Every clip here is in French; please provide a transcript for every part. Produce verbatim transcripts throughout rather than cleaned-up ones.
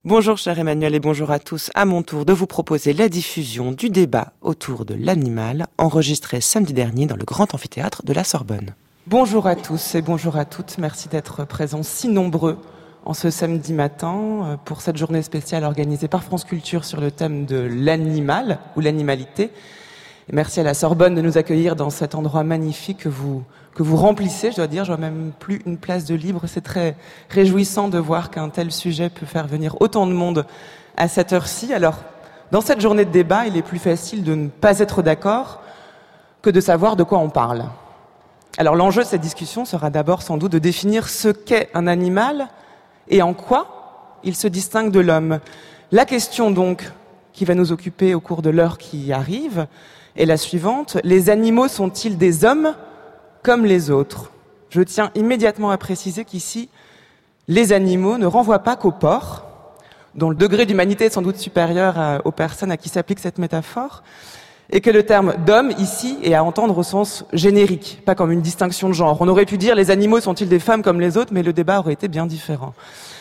Bonjour cher Emmanuel et bonjour à tous. À mon tour de vous proposer la diffusion du débat autour de l'animal enregistré samedi dernier dans le grand amphithéâtre de la Sorbonne. Bonjour à tous et bonjour à toutes. Merci d'être présents si nombreux en ce samedi matin pour cette journée spéciale organisée par France Culture sur le thème de l'animal ou l'animalité. Et merci à la Sorbonne de nous accueillir dans cet endroit magnifique que vous, que vous remplissez. Je dois dire, je vois même plus une place de libre. C'est très réjouissant de voir qu'un tel sujet peut faire venir autant de monde à cette heure-ci. Alors, dans cette journée de débat, il est plus facile de ne pas être d'accord que de savoir de quoi on parle. Alors, l'enjeu de cette discussion sera d'abord sans doute de définir ce qu'est un animal et en quoi il se distingue de l'homme. La question donc qui va nous occuper au cours de l'heure qui arrive est la suivante. Les animaux sont-ils des hommes comme les autres ? Je tiens immédiatement à préciser qu'ici, les animaux ne renvoient pas qu'aux porcs, dont le degré d'humanité est sans doute supérieur à, aux personnes à qui s'applique cette métaphore, et que le terme d'homme, ici, est à entendre au sens générique, pas comme une distinction de genre. On aurait pu dire les animaux sont-ils des femmes comme les autres, mais le débat aurait été bien différent.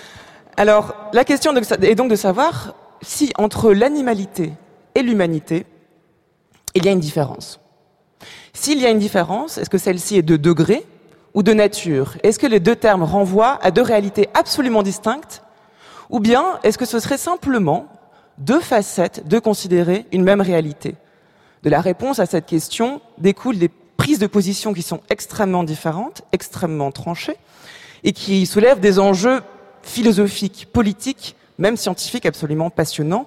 Alors, la question est donc de savoir si entre l'animalité et l'humanité, il y a une différence. S'il y a une différence, est-ce que celle-ci est de degré ou de nature ? Est-ce que les deux termes renvoient à deux réalités absolument distinctes ? Ou bien est-ce que ce serait simplement deux facettes de considérer une même réalité ? De la réponse à cette question découlent des prises de position qui sont extrêmement différentes, extrêmement tranchées, et qui soulèvent des enjeux philosophiques, politiques, même scientifiques absolument passionnants.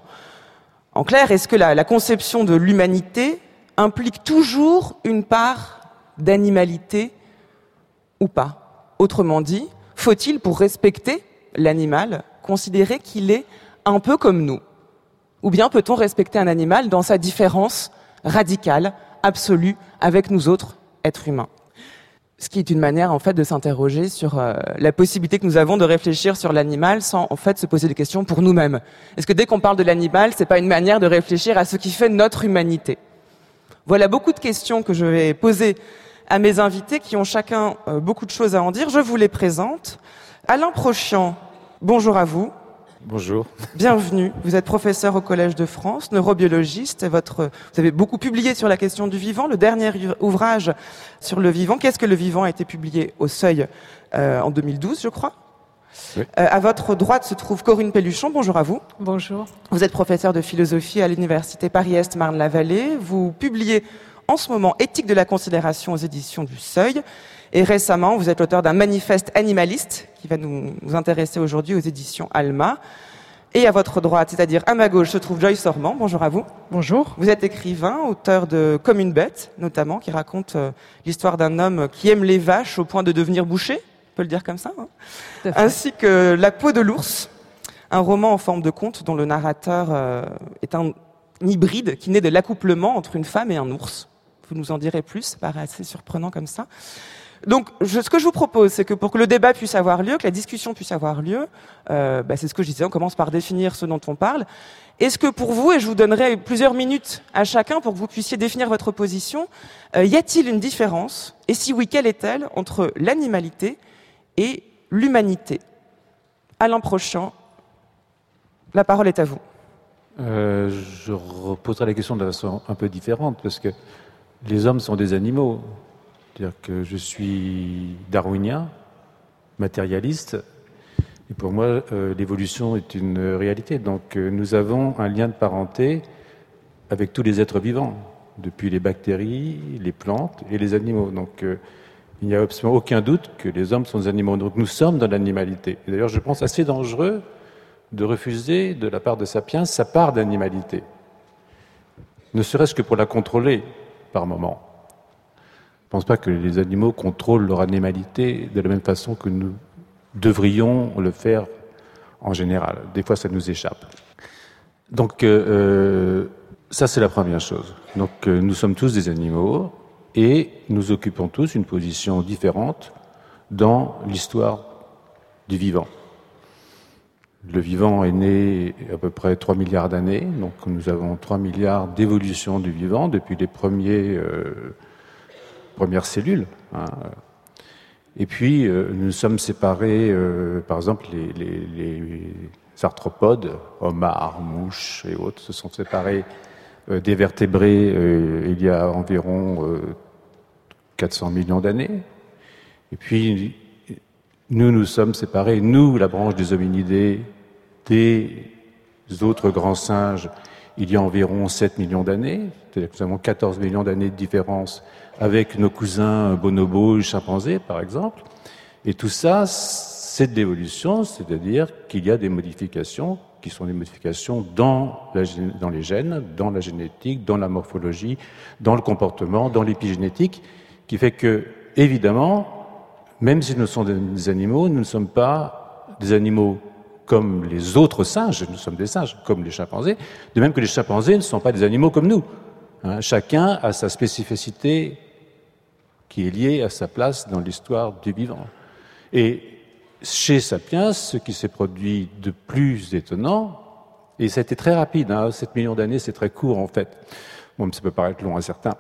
En clair, est-ce que la, la conception de l'humanité implique toujours une part d'animalité ou pas ? Autrement dit, faut-il, pour respecter l'animal, considérer qu'il est un peu comme nous ? Ou bien peut-on respecter un animal dans sa différence radicale, absolue, avec nous autres êtres humains ? Ce qui est une manière, en fait, de s'interroger sur euh, la possibilité que nous avons de réfléchir sur l'animal sans, en fait, se poser des questions pour nous-mêmes. Est-ce que dès qu'on parle de l'animal, c'est pas une manière de réfléchir à ce qui fait notre humanité ? Voilà beaucoup de questions que je vais poser à mes invités qui ont chacun euh, beaucoup de choses à en dire. Je vous les présente. Alain Prochian, bonjour à vous. Bonjour. Bienvenue. Vous êtes professeur au Collège de France, neurobiologiste. Votre, vous avez beaucoup publié sur la question du vivant. Le dernier ouvrage sur le vivant, Qu'est-ce que le vivant, a été publié au Seuil euh, en deux mille douze, je crois. Oui. Euh, à votre droite se trouve Corinne Pelluchon. Bonjour à vous. Bonjour. Vous êtes professeur de philosophie à l'université Paris-Est Marne-la-Vallée. Vous publiez en ce moment Éthique de la considération aux éditions du Seuil. Et récemment, vous êtes l'auteur d'un manifeste animaliste qui va nous, nous intéresser aujourd'hui aux éditions Alma. Et à votre droite, c'est-à-dire à ma gauche, se trouve Joyce Ormand. Bonjour à vous. Bonjour. Vous êtes écrivain, auteur de Comme une bête, notamment, qui raconte euh, l'histoire d'un homme qui aime les vaches au point de devenir boucher, on peut le dire comme ça, hein, ainsi que La peau de l'ours, un roman en forme de conte dont le narrateur euh, est un hybride qui naît de l'accouplement entre une femme et un ours. Vous nous en direz plus, ça paraît assez surprenant comme ça. Donc, je, ce que je vous propose, c'est que pour que le débat puisse avoir lieu, que la discussion puisse avoir lieu, euh, bah, c'est ce que je disais, on commence par définir ce dont on parle. Est-ce que pour vous, et je vous donnerai plusieurs minutes à chacun pour que vous puissiez définir votre position, euh, y a-t-il une différence, et si oui, quelle est-elle, entre l'animalité et l'humanité ? Alain Prochian, la parole est à vous. Euh, je reposerai la question de façon un peu différente, parce que les hommes sont des animaux. C'est-à-dire que je suis darwinien, matérialiste, et pour moi, euh, l'évolution est une réalité. Donc euh, nous avons un lien de parenté avec tous les êtres vivants, depuis les bactéries, les plantes et les animaux. Donc euh, il n'y a absolument aucun doute que les hommes sont des animaux. Donc nous sommes dans l'animalité. Et d'ailleurs, je pense assez dangereux de refuser, de la part de Sapiens, sa part d'animalité. Ne serait-ce que pour la contrôler par moment. Je ne pense pas que les animaux contrôlent leur animalité de la même façon que nous devrions le faire en général. Des fois, ça nous échappe. Donc, euh, ça, c'est la première chose. Donc, euh, nous sommes tous des animaux et nous occupons tous une position différente dans l'histoire du vivant. Le vivant est né à peu près trois milliards d'années, donc nous avons trois milliards d'évolutions du vivant depuis les premiers... Euh, premières cellules. Hein. Et puis, euh, nous sommes séparés, euh, par exemple, les, les, les arthropodes, homards, mouches et autres, se sont séparés euh, des vertébrés euh, il y a environ euh, quatre cents millions d'années. Et puis, nous nous sommes séparés, nous, la branche des hominidés, des autres grands singes, il y a environ sept millions d'années. C'est-à-dire que nous avons quatorze millions d'années de différence avec nos cousins bonobos et chimpanzés, par exemple. Et tout ça, c'est de l'évolution, c'est-à-dire qu'il y a des modifications qui sont des modifications dans, la, dans les gènes, dans la génétique, dans la morphologie, dans le comportement, dans l'épigénétique, qui fait que, évidemment, même si nous sommes des animaux, nous ne sommes pas des animaux comme les autres singes, nous sommes des singes, comme les chimpanzés, de même que les chimpanzés ne sont pas des animaux comme nous. Hein, chacun a sa spécificité qui est liée à sa place dans l'histoire du vivant. Et chez Sapiens, ce qui s'est produit de plus étonnant, et ça a été très rapide, hein, sept millions d'années, c'est très court en fait, bon, ça peut paraître long à certains,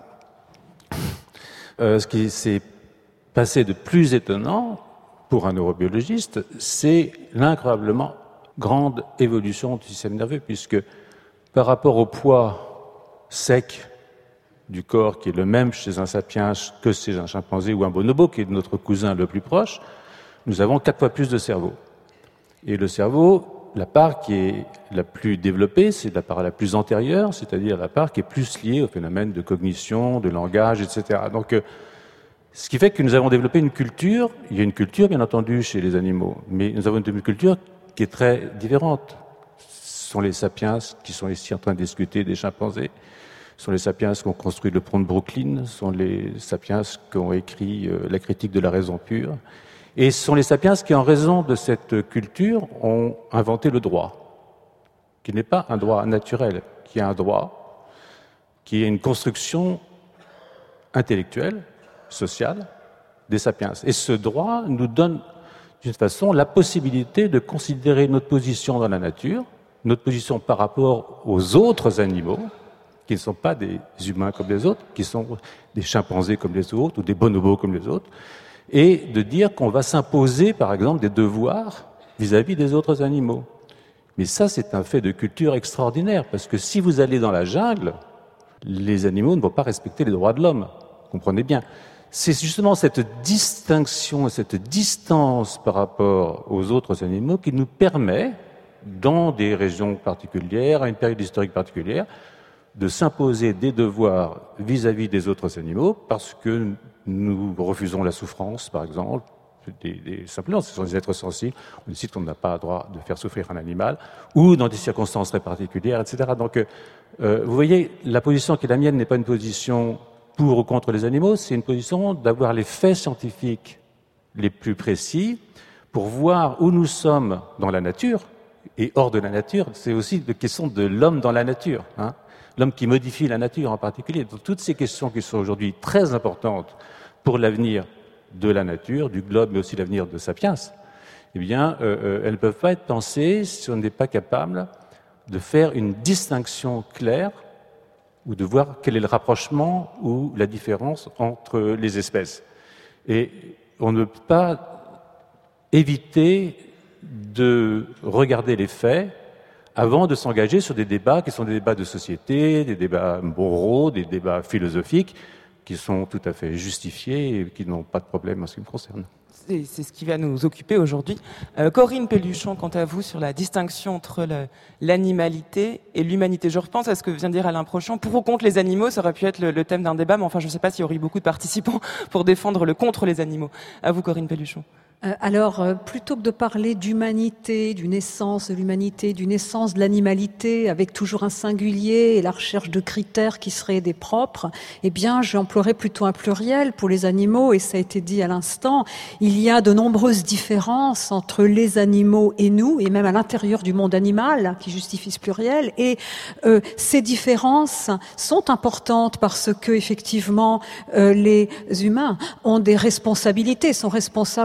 euh, ce qui s'est passé de plus étonnant, pour un neurobiologiste, c'est l'incroyablement grande évolution du système nerveux, puisque par rapport au poids sec du corps, qui est le même chez un sapiens que chez un chimpanzé ou un bonobo, qui est notre cousin le plus proche, nous avons quatre fois plus de cerveau. Et le cerveau, la part qui est la plus développée, c'est la part la plus antérieure, c'est-à-dire la part qui est plus liée au phénomène de cognition, de langage, et cetera. Donc, ce qui fait que nous avons développé une culture, il y a une culture bien entendu chez les animaux, mais nous avons une culture qui est très différente. Ce sont les sapiens qui sont ici en train de discuter des chimpanzés, ce sont les sapiens qui ont construit le pont de Brooklyn, ce sont les sapiens qui ont écrit euh, la critique de la raison pure, et ce sont les sapiens qui, en raison de cette culture, ont inventé le droit, qui n'est pas un droit naturel, qui est un droit, qui est une construction intellectuelle, sociale des sapiens. Et ce droit nous donne, d'une façon, la possibilité de considérer notre position dans la nature, notre position par rapport aux autres animaux, qui ne sont pas des humains comme les autres, qui sont des chimpanzés comme les autres, ou des bonobos comme les autres, et de dire qu'on va s'imposer, par exemple, des devoirs vis-à-vis des autres animaux. Mais ça, c'est un fait de culture extraordinaire, parce que si vous allez dans la jungle, les animaux ne vont pas respecter les droits de l'homme. Comprenez bien. C'est justement cette distinction, cette distance par rapport aux autres animaux qui nous permet, dans des régions particulières, à une période historique particulière, de s'imposer des devoirs vis-à-vis des autres animaux parce que nous refusons la souffrance, par exemple. Des, des, simplement, ce sont des êtres sensibles. On décide qu'on n'a pas le droit de faire souffrir un animal, ou dans des circonstances très particulières, et cetera. Donc, euh, vous voyez, la position qui est la mienne n'est pas une position pour ou contre les animaux, c'est une position d'avoir les faits scientifiques les plus précis pour voir où nous sommes dans la nature, et hors de la nature, c'est aussi la question de l'homme dans la nature, hein, l'homme qui modifie la nature en particulier. Donc, toutes ces questions qui sont aujourd'hui très importantes pour l'avenir de la nature, du globe, mais aussi l'avenir de Sapiens, eh bien, euh, elles ne peuvent pas être pensées si on n'est pas capable de faire une distinction claire ou de voir quel est le rapprochement ou la différence entre les espèces. Et on ne peut pas éviter de regarder les faits avant de s'engager sur des débats qui sont des débats de société, des débats moraux, des débats philosophiques, qui sont tout à fait justifiés et qui n'ont pas de problème en ce qui me concerne. C'est, c'est ce qui va nous occuper aujourd'hui. Euh, Corinne Pelluchon, quant à vous, sur la distinction entre le, l'animalité et l'humanité. Je repense à ce que vient de dire Alain Prochant. Pour ou contre les animaux, ça aurait pu être le, le thème d'un débat, mais enfin, je ne sais pas s'il y aurait eu beaucoup de participants pour défendre le contre les animaux. À vous, Corinne Pelluchon. Euh, alors, euh, plutôt que de parler d'humanité, d'une essence de l'humanité, d'une essence de l'animalité, avec toujours un singulier et la recherche de critères qui seraient des propres, eh bien, j'emploierais plutôt un pluriel pour les animaux, et ça a été dit à l'instant, il y a de nombreuses différences entre les animaux et nous, et même à l'intérieur du monde animal, qui justifie ce pluriel, et euh, ces différences sont importantes parce que, effectivement, euh, les humains ont des responsabilités, sont responsables envers les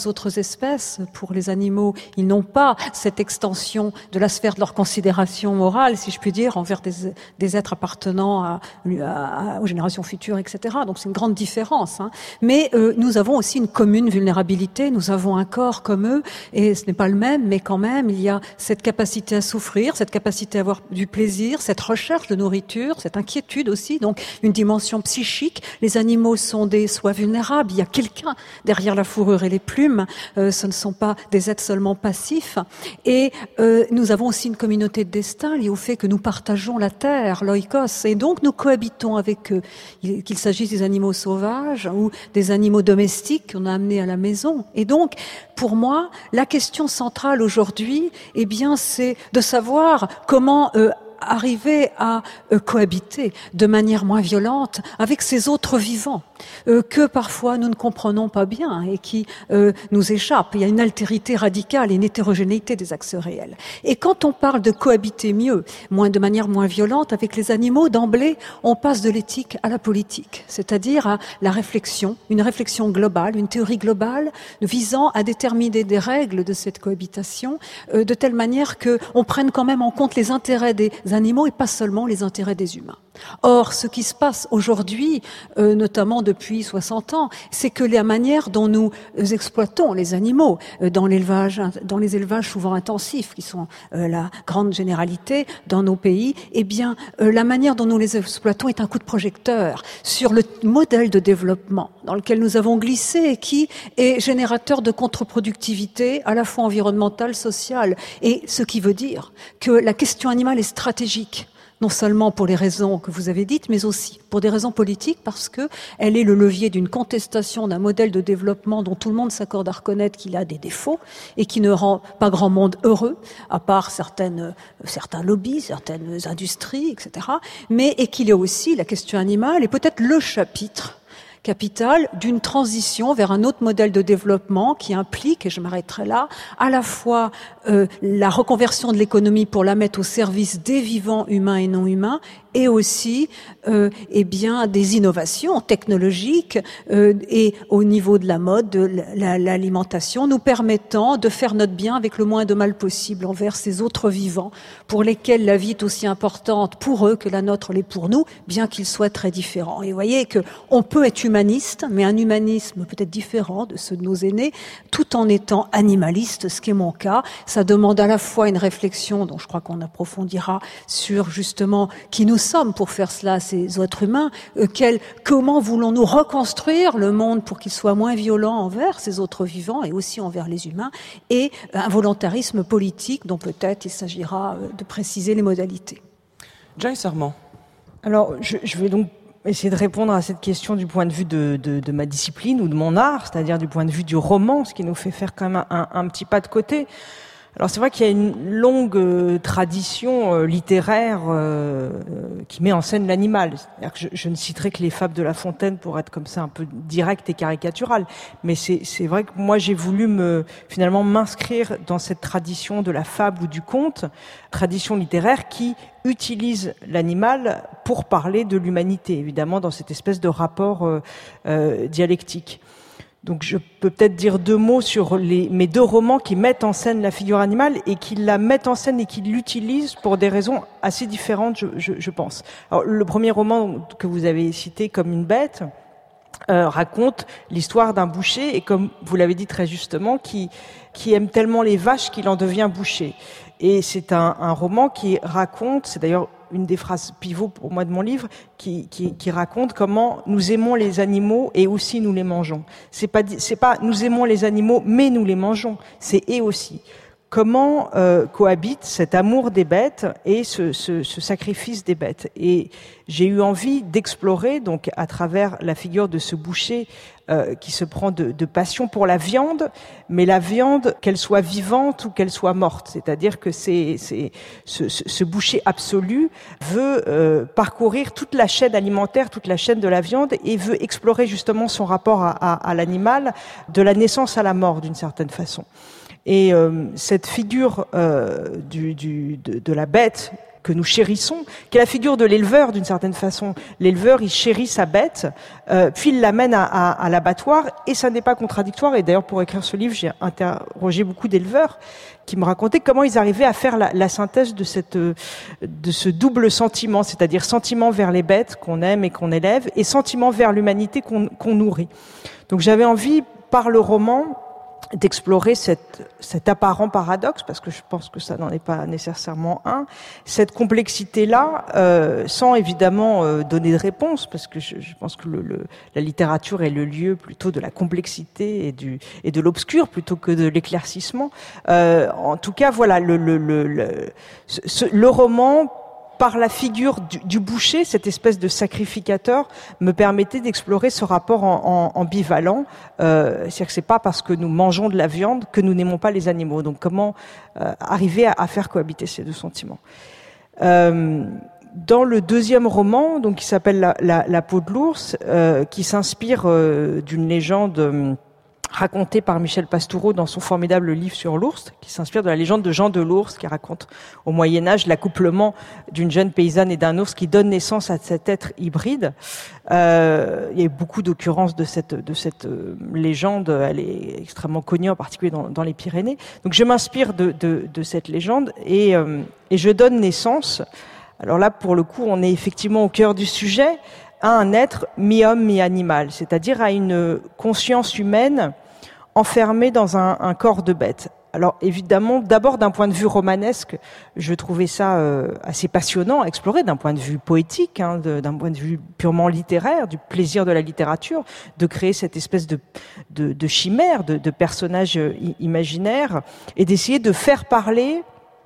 les autres espèces. Pour les animaux, ils n'ont pas cette extension de la sphère de leur considération morale, si je puis dire, envers des, des êtres appartenant à, à, aux générations futures, et cetera. Donc c'est une grande différence. Hein. Mais euh, nous avons aussi une commune vulnérabilité, nous avons un corps comme eux, et ce n'est pas le même, mais quand même, il y a cette capacité à souffrir, cette capacité à avoir du plaisir, cette recherche de nourriture, cette inquiétude aussi, donc une dimension psychique. Les animaux sont des soins vulnérables, il y a quelqu'un derrière la fourrure et les plumes, euh, ce ne sont pas des êtres seulement passifs. Et euh, nous avons aussi une communauté de destin liée au fait que nous partageons la terre, l'oikos, et donc nous cohabitons avec eux, qu'il s'agisse des animaux sauvages ou des animaux domestiques qu'on a amenés à la maison. Et donc, pour moi, la question centrale aujourd'hui, eh bien, c'est de savoir comment euh, arriver à euh, cohabiter de manière moins violente avec ces autres vivants euh, que parfois nous ne comprenons pas bien et qui euh, nous échappent. Il y a une altérité radicale et une hétérogénéité des axes réels. Et quand on parle de cohabiter mieux, moins de manière moins violente avec les animaux, d'emblée, on passe de l'éthique à la politique, c'est-à-dire à la réflexion, une réflexion globale, une théorie globale visant à déterminer des règles de cette cohabitation euh, de telle manière que on prenne quand même en compte les intérêts des animaux et pas seulement les intérêts des humains. Or, ce qui se passe aujourd'hui, euh, notamment depuis soixante ans, c'est que la manière dont nous exploitons les animaux euh, dans l'élevage, dans les élevages souvent intensifs, qui sont euh, la grande généralité dans nos pays, eh bien, euh, la manière dont nous les exploitons est un coup de projecteur sur le modèle de développement dans lequel nous avons glissé et qui est générateur de contre-productivité à la fois environnementale, sociale, et ce qui veut dire que la question animale est stratégique. Non seulement pour les raisons que vous avez dites, mais aussi pour des raisons politiques, parce que elle est le levier d'une contestation d'un modèle de développement dont tout le monde s'accorde à reconnaître qu'il a des défauts et qui ne rend pas grand monde heureux, à part certaines, certains lobbies, certaines industries, et cetera. Mais et qu'il est aussi, la question animale, est peut-être le chapitre capital d'une transition vers un autre modèle de développement qui implique, et je m'arrêterai là, à la fois euh, la reconversion de l'économie pour la mettre au service des vivants humains et non humains, et aussi euh, eh bien des innovations technologiques euh, et au niveau de la mode, de la, l'alimentation, nous permettant de faire notre bien avec le moins de mal possible envers ces autres vivants pour lesquels la vie est aussi importante pour eux que la nôtre l'est pour nous, bien qu'ils soient très différents. Et vous voyez que on peut être humaniste, mais un humanisme peut-être différent de ceux de nos aînés, tout en étant animaliste, ce qui est mon cas. Ça demande à la fois une réflexion, dont je crois qu'on approfondira, sur justement qui nous sommes pour faire cela, ces êtres humains, euh, quel, comment voulons-nous reconstruire le monde pour qu'il soit moins violent envers ces autres vivants et aussi envers les humains, et un volontarisme politique dont peut-être il s'agira de préciser les modalités. Joyce Armand. Alors, je, je vais donc essayer de répondre à cette question du point de vue de, de, de ma discipline ou de mon art, c'est-à-dire du point de vue du roman, ce qui nous fait faire quand même un, un petit pas de côté. Alors c'est vrai qu'il y a une longue euh, tradition euh, littéraire euh, qui met en scène l'animal. C'est-à-dire que je, je ne citerai que les fables de La Fontaine pour être comme ça un peu direct et caricatural. Mais c'est, c'est vrai que moi j'ai voulu me finalement m'inscrire dans cette tradition de la fable ou du conte, tradition littéraire qui utilise l'animal pour parler de l'humanité, évidemment dans cette espèce de rapport euh, euh, dialectique. Donc je peux peut-être dire deux mots sur les, mes deux romans qui mettent en scène la figure animale et qui la mettent en scène et qui l'utilisent pour des raisons assez différentes, je, je, je pense. Alors, le premier roman que vous avez cité, Comme une bête, euh, raconte l'histoire d'un boucher et, comme vous l'avez dit très justement, qui, qui aime tellement les vaches qu'il en devient boucher. Et c'est un, un roman qui raconte, c'est d'ailleurs une des phrases pivots pour moi de mon livre, qui, qui, qui raconte comment nous aimons les animaux et aussi nous les mangeons. C'est pas, c'est pas nous aimons les animaux mais nous les mangeons. C'est et aussi. Comment euh, cohabite cet amour des bêtes et ce, ce, ce sacrifice des bêtes. Et j'ai eu envie d'explorer, donc à travers la figure de ce boucher euh, qui se prend de, de passion pour la viande, mais la viande, qu'elle soit vivante ou qu'elle soit morte. C'est-à-dire que c'est, c'est, ce, ce boucher absolu veut euh, parcourir toute la chaîne alimentaire, toute la chaîne de la viande, et veut explorer justement son rapport à, à, à l'animal, de la naissance à la mort d'une certaine façon. Et euh, cette figure euh, du, du, de, de la bête que nous chérissons, qui est la figure de l'éleveur d'une certaine façon. L'éleveur, il chérit sa bête, euh, puis il l'amène à, à, à l'abattoir, et ça n'est pas contradictoire. Et d'ailleurs, pour écrire ce livre, j'ai interrogé beaucoup d'éleveurs qui me racontaient comment ils arrivaient à faire la, la synthèse de cette, de ce double sentiment, c'est-à-dire sentiment vers les bêtes qu'on aime et qu'on élève, et sentiment vers l'humanité qu'on, qu'on nourrit. Donc j'avais envie, par le roman, d'explorer cette, cet apparent paradoxe, parce que je pense que ça n'en est pas nécessairement un, cette complexité-là, euh, sans évidemment euh, donner de réponse, parce que je, je pense que le, le, la littérature est le lieu plutôt de la complexité et, du, et de l'obscur plutôt que de l'éclaircissement. Euh, en tout cas, voilà, le, le, le, le, ce, le roman, par la figure du, du boucher, cette espèce de sacrificateur, me permettait d'explorer ce rapport en, en, ambivalent. Euh, c'est-à-dire que c'est pas parce que nous mangeons de la viande que nous n'aimons pas les animaux. Donc comment euh, arriver à, à faire cohabiter ces deux sentiments. Euh, dans le deuxième roman, donc qui s'appelle La, la, la peau de l'ours, euh, qui s'inspire euh, d'une légende euh, raconté par Michel Pastoureau dans son formidable livre sur l'ours, qui s'inspire de la légende de Jean de l'Ours, qui raconte au Moyen-Âge l'accouplement d'une jeune paysanne et d'un ours qui donne naissance à cet être hybride. Euh, il y a eu beaucoup d'occurrences de cette, de cette euh, légende, elle est extrêmement connue, en particulier dans, dans les Pyrénées. Donc je m'inspire de, de, de cette légende et, euh, et je donne naissance, alors là pour le coup on est effectivement au cœur du sujet, à un être mi-homme, mi-animal, c'est-à-dire à une conscience humaine enfermée dans un, un corps de bête. Alors évidemment, d'abord d'un point de vue romanesque, je trouvais ça euh, assez passionnant à explorer, d'un point de vue poétique, hein, de, d'un point de vue purement littéraire, du plaisir de la littérature, de créer cette espèce de, de, de chimère, de, de personnage imaginaire, et d'essayer de faire parler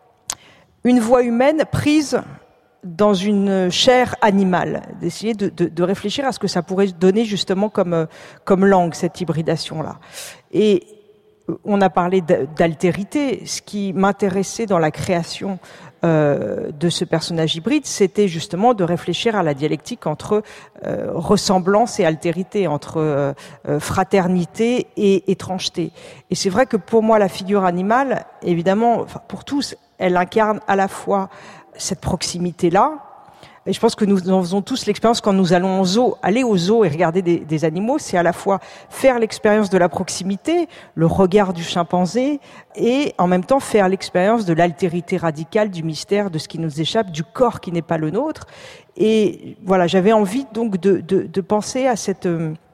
une voix humaine prise dans une chair animale, d'essayer de, de, de réfléchir à ce que ça pourrait donner justement comme, comme langue, cette hybridation-là. Et on a parlé d'altérité. Ce qui m'intéressait dans la création euh, de ce personnage hybride, c'était justement de réfléchir à la dialectique entre euh, ressemblance et altérité, entre euh, fraternité et étrangeté. Et c'est vrai que pour moi, la figure animale, évidemment, enfin, pour tous, elle incarne à la fois cette proximité-là, et je pense que nous en faisons tous l'expérience quand nous allons au zoo. Aller au zoo et regarder des, des animaux, c'est à la fois faire l'expérience de la proximité, le regard du chimpanzé, et en même temps faire l'expérience de l'altérité radicale, du mystère, de ce qui nous échappe, du corps qui n'est pas le nôtre. Et voilà, j'avais envie donc de, de, de penser à cette,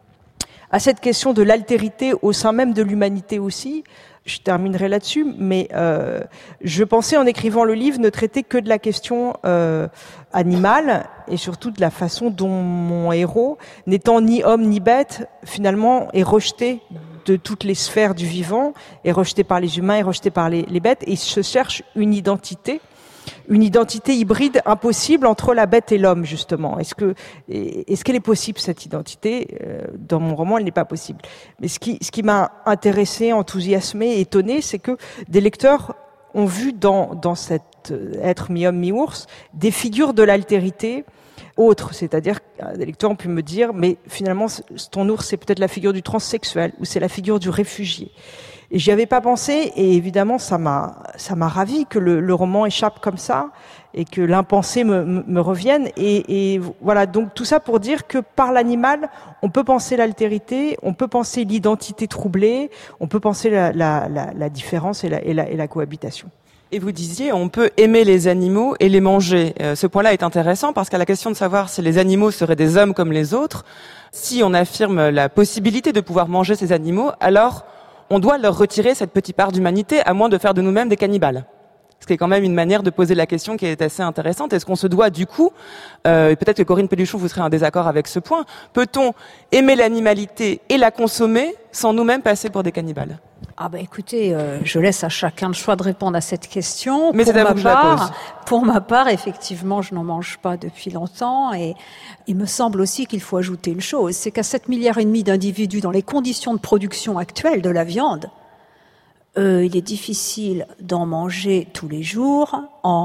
à cette question de l'altérité au sein même de l'humanité aussi. Je terminerai là-dessus, mais euh, je pensais en écrivant le livre ne traiter que de la question euh, animale et surtout de la façon dont mon héros, n'étant ni homme ni bête, finalement est rejeté de toutes les sphères du vivant, est rejeté par les humains, est rejeté par les, les bêtes, et il se cherche une identité. Une identité hybride impossible entre la bête et l'homme, justement. Est-ce que, est-ce qu'elle est possible, cette identité? Dans mon roman, elle n'est pas possible. Mais ce qui, ce qui m'a intéressé, enthousiasmé, étonné, c'est que des lecteurs ont vu dans, dans cet être mi-homme, mi-ours, des figures de l'altérité autres. C'est-à-dire, des lecteurs ont pu me dire, mais finalement, ton ours, c'est peut-être la figure du transsexuel, ou c'est la figure du réfugié. Et j'y avais pas pensé, et évidemment, ça m'a, ça m'a ravi que le, le roman échappe comme ça, et que l'impensé me, me, me revienne. Et, et voilà, donc tout ça pour dire que par l'animal, on peut penser l'altérité, on peut penser l'identité troublée, on peut penser la, la, la, la différence et la, et, la, et la cohabitation. Et vous disiez, on peut aimer les animaux et les manger. Euh, ce point-là est intéressant parce qu'à la question de savoir si les animaux seraient des hommes comme les autres, si on affirme la possibilité de pouvoir manger ces animaux, alors on doit leur retirer cette petite part d'humanité, à moins de faire de nous-mêmes des cannibales. Ce qui est quand même une manière de poser la question qui est assez intéressante. Est-ce qu'on se doit du coup, euh, et peut-être que Corinne Pelluchon, vous serez en désaccord avec ce point, peut-on aimer l'animalité et la consommer sans nous-mêmes passer pour des cannibales ? Ah ben écoutez, euh, je laisse à chacun le choix de répondre à cette question. Mais pour c'est à ma vous que je la part, pose. Pour ma part, effectivement, je n'en mange pas depuis longtemps, et il me semble aussi qu'il faut ajouter une chose, c'est qu'à sept milliards et demi d'individus dans les conditions de production actuelles de la viande, euh, il est difficile d'en manger tous les jours en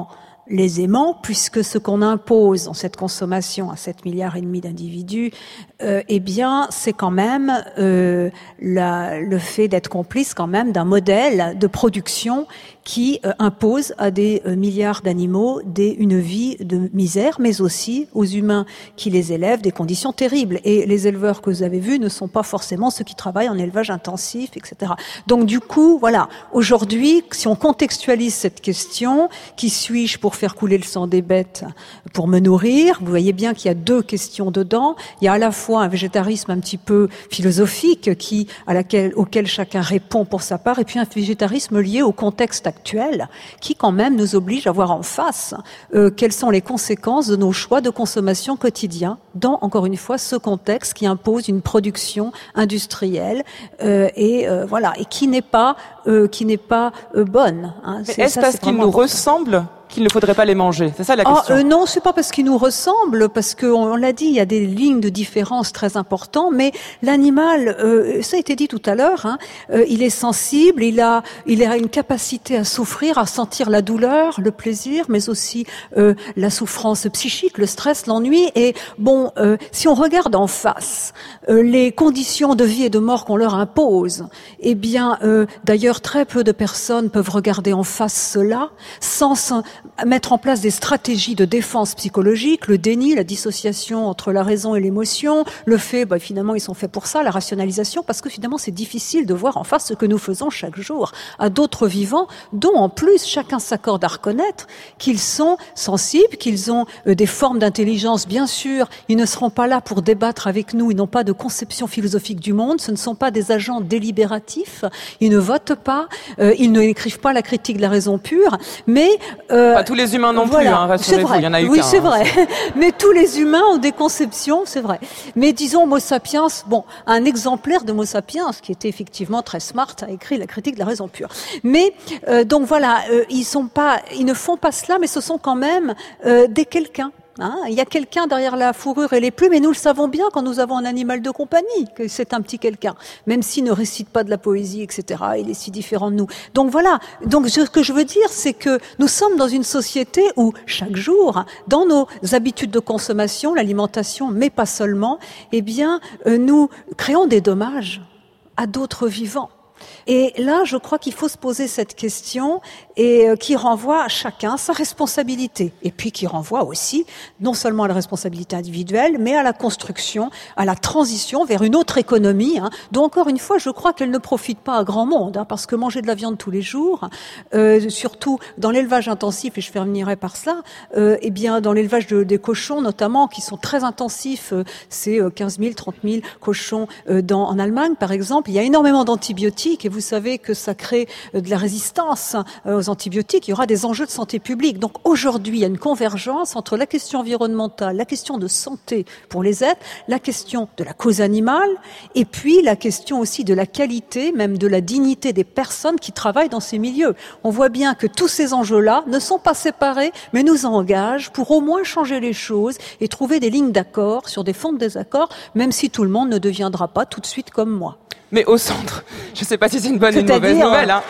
l'aisément, puisque ce qu'on impose dans cette consommation à sept milliards et demi d'individus, euh, eh bien, c'est quand même euh, la, le fait d'être complice quand même d'un modèle de production qui euh, impose à des euh, milliards d'animaux des, une vie de misère, mais aussi aux humains qui les élèvent des conditions terribles. Et les éleveurs que vous avez vus ne sont pas forcément ceux qui travaillent en élevage intensif, et cetera. Donc du coup, voilà, aujourd'hui, si on contextualise cette question, qui suis-je pour faire couler le sang des bêtes pour me nourrir? Vous voyez bien qu'il y a deux questions dedans. Il y a à la fois un végétarisme un petit peu philosophique qui, à laquelle, auquel chacun répond pour sa part, et puis un végétarisme lié au contexte actuel qui quand même nous oblige à voir en face euh, quelles sont les conséquences de nos choix de consommation quotidiens dans, encore une fois, ce contexte qui impose une production industrielle euh, et euh, voilà, et qui n'est pas euh, qui n'est pas euh, bonne. Hein. Mais est-ce parce qu'ils nous ressemblent qu'il ne faudrait pas les manger? C'est ça la question. Ah, euh, non, c'est pas parce qu'ils nous ressemblent, parce qu'on on, l'a dit, il y a des lignes de différence très importantes, mais l'animal, euh, ça a été dit tout à l'heure, hein, euh, il est sensible, il a, il a une capacité à souffrir, à sentir la douleur, le plaisir, mais aussi euh, la souffrance psychique, le stress, l'ennui. Et bon, euh, si on regarde en face euh, les conditions de vie et de mort qu'on leur impose, eh bien, euh, d'ailleurs, très peu de personnes peuvent regarder en face cela sans mettre en place des stratégies de défense psychologique, le déni, la dissociation entre la raison et l'émotion, le fait, bah, finalement, ils sont faits pour ça, la rationalisation, parce que finalement, c'est difficile de voir en face ce que nous faisons chaque jour à d'autres vivants, dont en plus, chacun s'accorde à reconnaître qu'ils sont sensibles, qu'ils ont euh, des formes d'intelligence, bien sûr, ils ne seront pas là pour débattre avec nous, ils n'ont pas de conception philosophique du monde, ce ne sont pas des agents délibératifs, ils ne votent pas, euh, ils ne écrivent pas la critique de la raison pure, mais euh, Pas tous les humains non voilà, plus, hein, rassurez-vous, il y en a eu oui, qu'un. c'est hein. vrai. Mais tous les humains ont des conceptions, c'est vrai. Mais disons, Homo sapiens, bon, un exemplaire de Homo sapiens, qui était effectivement très smart, a écrit la critique de la raison pure. Mais euh, donc voilà, euh, ils sont pas, ils ne font pas cela, mais ce sont quand même euh, des quelqu'un. Hein, il y a quelqu'un derrière la fourrure et les plumes, et nous le savons bien quand nous avons un animal de compagnie, que c'est un petit quelqu'un, même s'il ne récite pas de la poésie, et cetera. Il est si différent de nous. Donc voilà. Donc ce que je veux dire, c'est que nous sommes dans une société où chaque jour, dans nos habitudes de consommation, l'alimentation, mais pas seulement, eh bien, euh, nous créons des dommages à d'autres vivants. Et là, je crois qu'il faut se poser cette question et euh, qui renvoie à chacun sa responsabilité. Et puis qui renvoie aussi non seulement à la responsabilité individuelle, mais à la construction, à la transition vers une autre économie, hein, dont encore une fois, je crois qu'elle ne profite pas à grand monde, hein, parce que manger de la viande tous les jours, euh, surtout dans l'élevage intensif, et je terminerai par cela, euh, eh bien dans l'élevage de, des cochons notamment, qui sont très intensifs, euh, c'est euh, quinze mille, trente mille cochons euh, dans, en Allemagne par exemple, il y a énormément d'antibiotiques, et vous savez que ça crée de la résistance aux antibiotiques, il y aura des enjeux de santé publique. Donc aujourd'hui, il y a une convergence entre la question environnementale, la question de santé pour les êtres, la question de la cause animale, et puis la question aussi de la qualité, même de la dignité des personnes qui travaillent dans ces milieux. On voit bien que tous ces enjeux-là ne sont pas séparés, mais nous engagent pour au moins changer les choses et trouver des lignes d'accord sur des fonds de désaccord, même si tout le monde ne deviendra pas tout de suite comme moi. Mais au centre, je ne sais pas si c'est une bonne ou une C'est-à-dire, mauvaise nouvelle, hein.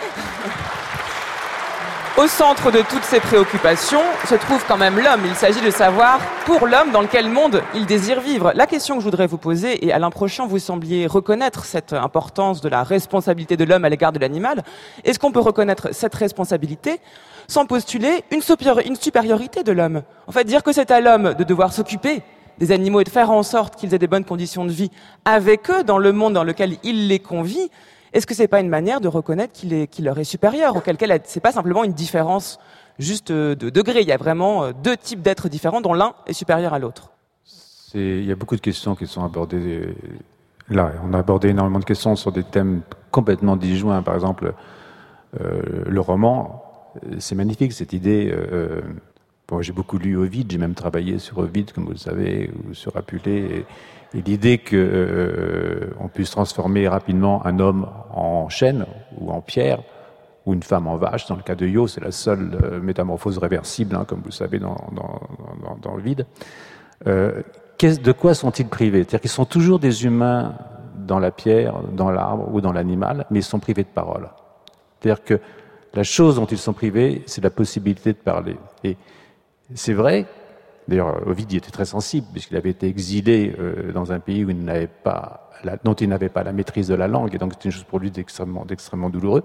Au centre de toutes ces préoccupations se trouve quand même l'homme. Il s'agit de savoir, pour l'homme, dans quel monde il désire vivre. La question que je voudrais vous poser, et Alain Prochian, vous sembliez reconnaître cette importance de la responsabilité de l'homme à l'égard de l'animal. Est-ce qu'on peut reconnaître cette responsabilité sans postuler une, supérior- une supériorité de l'homme? En fait, dire que c'est à l'homme de devoir s'occuper des animaux et de faire en sorte qu'ils aient des bonnes conditions de vie avec eux dans le monde dans lequel il les convie, est-ce que c'est pas une manière de reconnaître qu'il, est, qu'il leur est supérieur, auquel cas c'est pas simplement une différence juste de degré, il y a vraiment deux types d'êtres différents dont l'un est supérieur à l'autre? C'est, il y a beaucoup de questions qui sont abordées là. On a abordé énormément de questions sur des thèmes complètement disjoints. Par exemple, euh, le roman, c'est magnifique cette idée. Euh, Bon, j'ai beaucoup lu Ovide, j'ai même travaillé sur Ovide, comme vous le savez, ou sur Apulée. Et, et l'idée qu'on euh, puisse transformer rapidement un homme en chêne ou en pierre, ou une femme en vache, dans le cas de Io, c'est la seule euh, métamorphose réversible, hein, comme vous le savez, dans, dans, dans, dans Ovide. Euh, de quoi sont-ils privés? C'est-à-dire qu'ils sont toujours des humains dans la pierre, dans l'arbre ou dans l'animal, mais ils sont privés de parole. C'est-à-dire que la chose dont ils sont privés, c'est la possibilité de parler. Et C'est vrai, d'ailleurs Ovide y était très sensible, puisqu'il avait été exilé euh, dans un pays où il n'avait pas la, dont il n'avait pas la maîtrise de la langue, et donc c'était une chose pour lui d'extrêmement, d'extrêmement douloureux.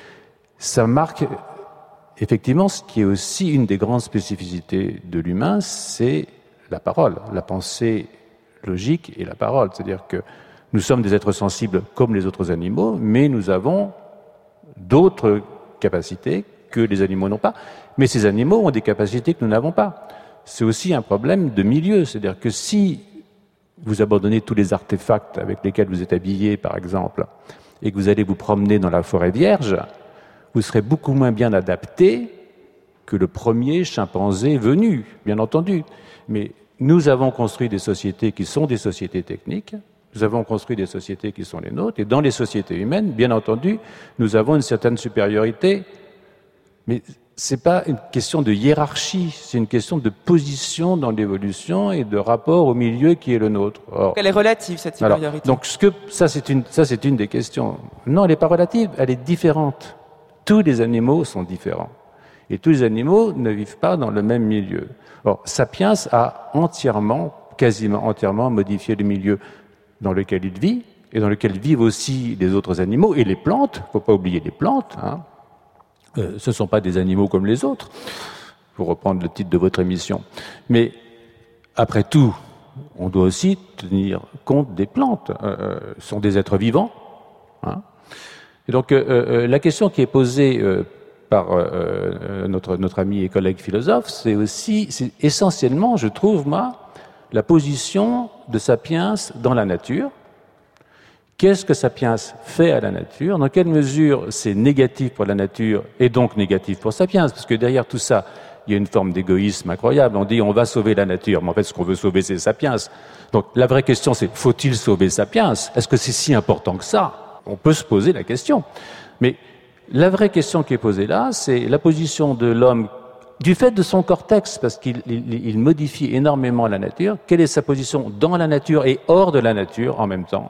Ça marque effectivement ce qui est aussi une des grandes spécificités de l'humain, c'est la parole, la pensée logique et la parole. C'est-à-dire que nous sommes des êtres sensibles comme les autres animaux, mais nous avons d'autres capacités que les animaux n'ont pas. Mais ces animaux ont des capacités que nous n'avons pas. C'est aussi un problème de milieu. C'est-à-dire que si vous abandonnez tous les artefacts avec lesquels vous êtes habillés, par exemple, et que vous allez vous promener dans la forêt vierge, vous serez beaucoup moins bien adapté que le premier chimpanzé venu, bien entendu. Mais nous avons construit des sociétés qui sont des sociétés techniques, nous avons construit des sociétés qui sont les nôtres, et dans les sociétés humaines, bien entendu, nous avons une certaine supériorité, mais ce n'est pas une question de hiérarchie, c'est une question de position dans l'évolution et de rapport au milieu qui est le nôtre. Or, elle est relative, cette supériorité. Alors, donc, ce que, ça, c'est une, ça, c'est une des questions. Non, elle n'est pas relative, elle est différente. Tous les animaux sont différents. Et tous les animaux ne vivent pas dans le même milieu. Or, Sapiens a entièrement, quasiment entièrement modifié le milieu dans lequel il vit, et dans lequel vivent aussi les autres animaux, et les plantes, il ne faut pas oublier les plantes, hein. Euh, ce ne sont pas des animaux comme les autres, pour reprendre le titre de votre émission. Mais, après tout, on doit aussi tenir compte des plantes. Euh, ce sont des êtres vivants, hein. Et donc, euh, euh, la question qui est posée euh, par euh, notre, notre ami et collègue philosophe, c'est aussi, c'est essentiellement, je trouve, moi, la position de Sapiens dans la nature. Qu'est-ce que Sapiens fait à la nature? Dans quelle mesure c'est négatif pour la nature et donc négatif pour Sapiens? Parce que derrière tout ça, il y a une forme d'égoïsme incroyable. On dit on va sauver la nature, mais en fait ce qu'on veut sauver c'est Sapiens. Donc la vraie question c'est faut-il sauver Sapiens? Est-ce que c'est si important que ça? On peut se poser la question. Mais la vraie question qui est posée là, c'est la position de l'homme du fait de son cortex, parce qu'il il, il modifie énormément la nature. Quelle est sa position dans la nature et hors de la nature en même temps?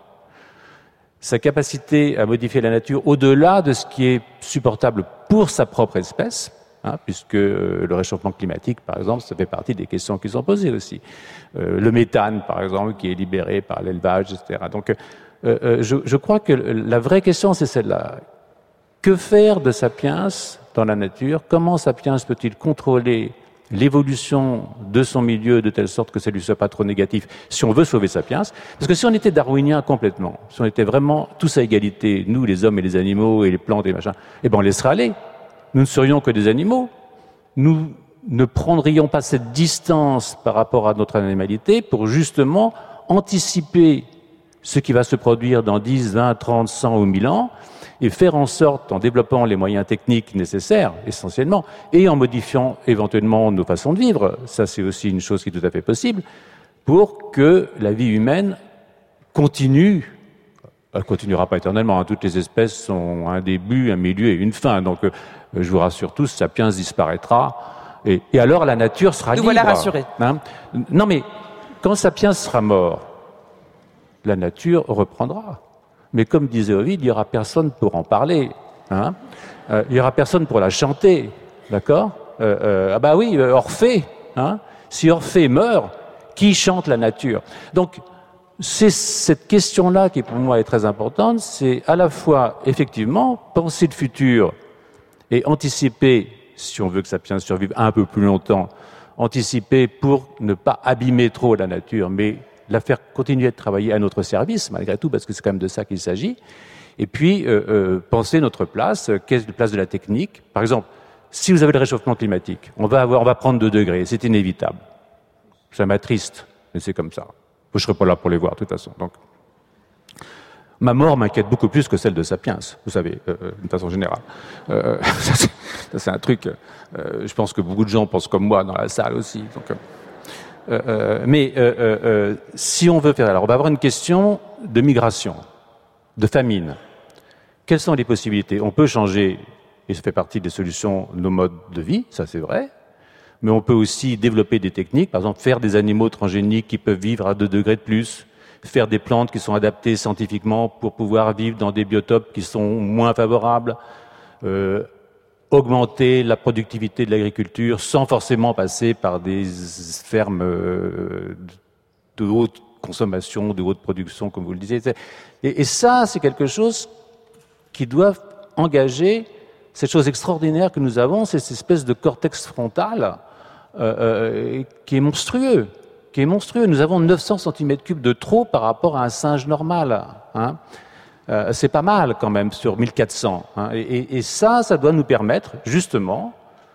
Sa capacité à modifier la nature au-delà de ce qui est supportable pour sa propre espèce, hein, puisque le réchauffement climatique, par exemple, ça fait partie des questions qui sont posées aussi. Euh, le méthane, par exemple, qui est libéré par l'élevage, et cetera. Donc, euh, euh, je, je crois que la vraie question, c'est celle-là. Que faire de Sapiens dans la nature? Comment Sapiens peut-il contrôler l'évolution de son milieu de telle sorte que ça ne lui soit pas trop négatif si on veut sauver Sapiens? Parce que si on était darwinien complètement, si on était vraiment tous à égalité, nous les hommes et les animaux et les plantes et machin, eh ben on laisserait aller. Nous ne serions que des animaux. Nous ne prendrions pas cette distance par rapport à notre animalité pour justement anticiper ce qui va se produire dans dix, vingt, trente, cent ou mille ans, et faire en sorte, en développant les moyens techniques nécessaires, essentiellement, et en modifiant éventuellement nos façons de vivre, ça c'est aussi une chose qui est tout à fait possible, pour que la vie humaine continue. Elle ne continuera pas éternellement, hein. Toutes les espèces ont un début, un milieu et une fin, donc euh, je vous rassure tous, Sapiens disparaîtra, et, et alors la nature sera Nous libre. Nous voilà rassurés. Hein. Non mais, quand Sapiens sera mort, la nature reprendra. Mais comme disait Ovide, il n'y aura personne pour en parler. Hein, euh, il n'y aura personne pour la chanter. D'accord euh, euh, Ah bah oui, Orphée. Hein, si Orphée meurt, qui chante la nature? Donc, c'est cette question-là qui, pour moi, est très importante. C'est à la fois, effectivement, penser le futur et anticiper, si on veut que Sapiens survive un peu plus longtemps, anticiper pour ne pas abîmer trop la nature, mais la faire continuer de travailler à notre service, malgré tout, parce que c'est quand même de ça qu'il s'agit. Et puis, euh, euh, penser notre place, euh, qu'est-ce la place de la technique? Par exemple, si vous avez le réchauffement climatique, on va avoir, on va prendre deux degrés, c'est inévitable. Ça m'attriste, mais c'est comme ça. Je ne serai pas là pour les voir, de toute façon. Donc, ma mort m'inquiète beaucoup plus que celle de Sapiens, vous savez, euh, d'une façon générale. Euh, ça, c'est, ça, c'est un truc, euh, je pense que beaucoup de gens pensent comme moi dans la salle aussi. Donc, euh, Euh, euh, mais euh, euh, si on veut faire... Alors, on va avoir une question de migration, de famine. Quelles sont les possibilités? On peut changer, et ça fait partie des solutions, nos modes de vie, ça c'est vrai, mais on peut aussi développer des techniques, par exemple faire des animaux transgéniques qui peuvent vivre à deux degrés de plus, faire des plantes qui sont adaptées scientifiquement pour pouvoir vivre dans des biotopes qui sont moins favorables, euh, augmenter la productivité de l'agriculture sans forcément passer par des fermes euh, de haute consommation, de haute production, comme vous le disiez. Et, et ça, c'est quelque chose qui doit engager cette chose extraordinaire que nous avons, c'est cette espèce de cortex frontal euh, euh, qui est monstrueux, qui est monstrueux. Nous avons neuf cents centimètres cubes de trop par rapport à un singe normal. Hein. Euh, c'est pas mal quand même sur mille quatre cents. Hein. Et, et ça, ça doit nous permettre justement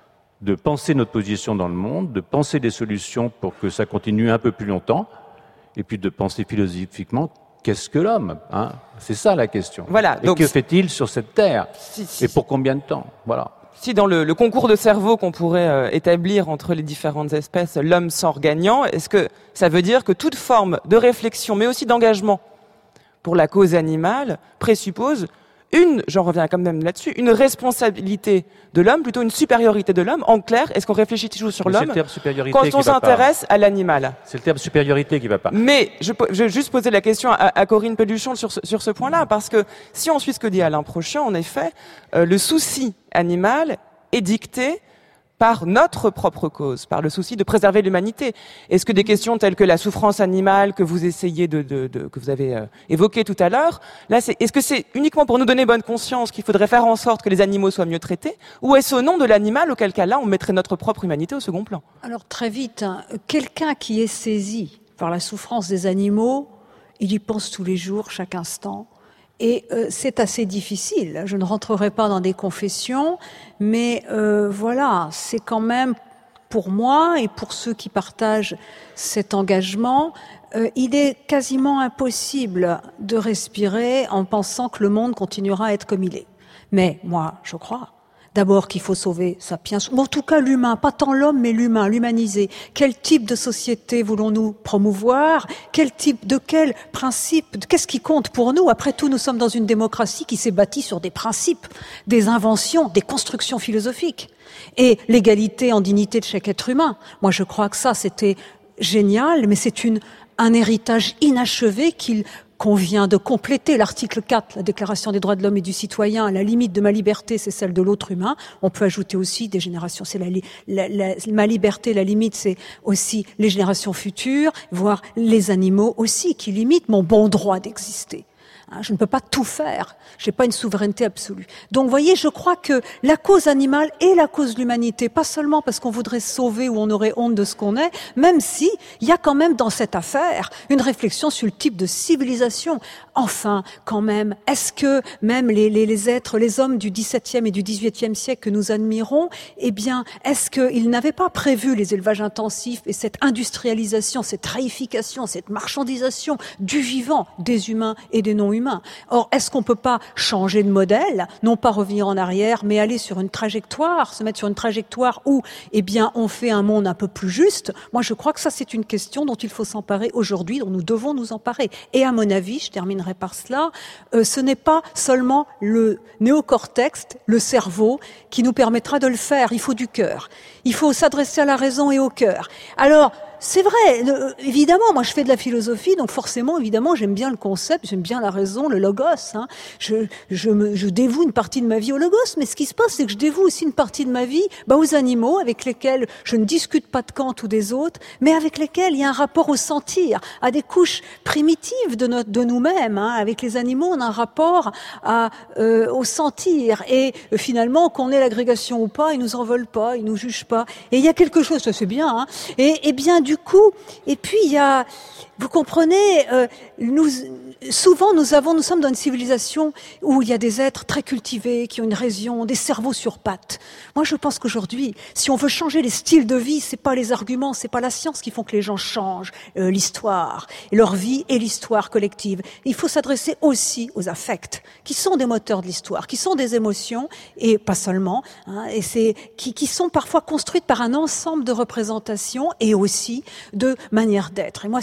de penser notre position dans le monde, de penser des solutions pour que ça continue un peu plus longtemps, et puis de penser philosophiquement qu'est-ce que l'homme, hein. C'est ça la question. Voilà. Et donc, que fait-il sur cette terre si, si, et pour combien de temps? Voilà. Si dans le, le concours de cerveau qu'on pourrait euh, établir entre les différentes espèces, l'homme sort gagnant, est-ce que ça veut dire que toute forme de réflexion, mais aussi d'engagement pour la cause animale, présuppose une, j'en reviens quand même là-dessus, une responsabilité de l'homme, plutôt une supériorité de l'homme? En clair, est-ce qu'on réfléchit toujours sur l'homme quand on s'intéresse à l'animal? C'est le terme supériorité qui ne va pas. Mais je, je vais juste poser la question à, à Corinne Pelluchon sur ce, sur ce point-là, parce que si on suit ce que dit Alain Prochian, en effet, euh, le souci animal est dicté par notre propre cause, par le souci de préserver l'humanité. Est-ce que des questions telles que la souffrance animale que vous essayez de, de, de que vous avez euh, évoquées tout à l'heure, là, c'est, est-ce que c'est uniquement pour nous donner bonne conscience qu'il faudrait faire en sorte que les animaux soient mieux traités, ou est-ce au nom de l'animal, auquel cas là, on mettrait notre propre humanité au second plan? Alors très vite, hein, quelqu'un qui est saisi par la souffrance des animaux, il y pense tous les jours, chaque instant. Et euh, c'est assez difficile. Je ne rentrerai pas dans des confessions, mais euh, voilà, c'est quand même pour moi et pour ceux qui partagent cet engagement, euh, il est quasiment impossible de respirer en pensant que le monde continuera à être comme il est. Mais moi, je crois d'abord qu'il faut sauver Sapiens, ou en tout cas l'humain, pas tant l'homme mais l'humain, l'humaniser. Quel type de société voulons-nous promouvoir? Quel type, de quel principe, qu'est-ce qui compte pour nous? Après tout, nous sommes dans une démocratie qui s'est bâtie sur des principes, des inventions, des constructions philosophiques. Et l'égalité en dignité de chaque être humain. Moi, je crois que ça, c'était génial, mais c'est une, un héritage inachevé qu'il convient de compléter. L'article quatre, la Déclaration des droits de l'homme et du citoyen, la limite de ma liberté, c'est celle de l'autre humain. On peut ajouter aussi des générations. C'est la, la, la, ma liberté, la limite, c'est aussi les générations futures, voire les animaux aussi, qui limitent mon bon droit d'exister. Je ne peux pas tout faire. Je n'ai pas une souveraineté absolue. Donc, vous voyez, je crois que la cause animale est la cause de l'humanité, pas seulement parce qu'on voudrait sauver ou on aurait honte de ce qu'on est, même si il y a quand même dans cette affaire une réflexion sur le type de civilisation. Enfin, quand même, est-ce que même les, les, les êtres, les hommes du dix-septième et du dix-huitième siècle que nous admirons, eh bien, est-ce qu'ils n'avaient pas prévu les élevages intensifs et cette industrialisation, cette réification, cette marchandisation du vivant, des humains et des non-humains? Or, est-ce qu'on peut pas changer de modèle, non pas revenir en arrière, mais aller sur une trajectoire, se mettre sur une trajectoire où, eh bien, on fait un monde un peu plus juste? Moi, je crois que ça, c'est une question dont il faut s'emparer aujourd'hui, dont nous devons nous emparer. Et à mon avis, je terminerai par cela, euh, ce n'est pas seulement le néocortex, le cerveau, qui nous permettra de le faire. Il faut du cœur. Il faut s'adresser à la raison et au cœur. Alors, c'est vrai, le, évidemment, moi je fais de la philosophie, donc forcément, évidemment, j'aime bien le concept, j'aime bien la raison, le logos. Hein. Je, je, me, je dévoue une partie de ma vie au logos, mais ce qui se passe, c'est que je dévoue aussi une partie de ma vie bah, aux animaux, avec lesquels je ne discute pas de Kant ou des autres, mais avec lesquels il y a un rapport au sentir, à des couches primitives de, notre, de nous-mêmes. Hein. Avec les animaux, on a un rapport à, euh, au sentir, et euh, finalement, qu'on ait l'agrégation ou pas, ils nous en veulent pas, ils nous jugent pas. Et il y a quelque chose, ça c'est bien, hein. et, et bien du coup, et puis il y a, vous comprenez, euh, nous, souvent nous avons, nous sommes dans une civilisation où il y a des êtres très cultivés, qui ont une raison, des cerveaux sur pattes. Moi, je pense qu'aujourd'hui, si on veut changer les styles de vie, c'est pas les arguments, c'est pas la science qui font que les gens changent euh, l'histoire, leur vie et l'histoire collective. Il faut s'adresser aussi aux affects, qui sont des moteurs de l'histoire, qui sont des émotions et pas seulement, hein, et c'est qui, qui sont parfois construites par un ensemble de représentations et aussi de manières d'être. Et moi, c'est ce que j'essaie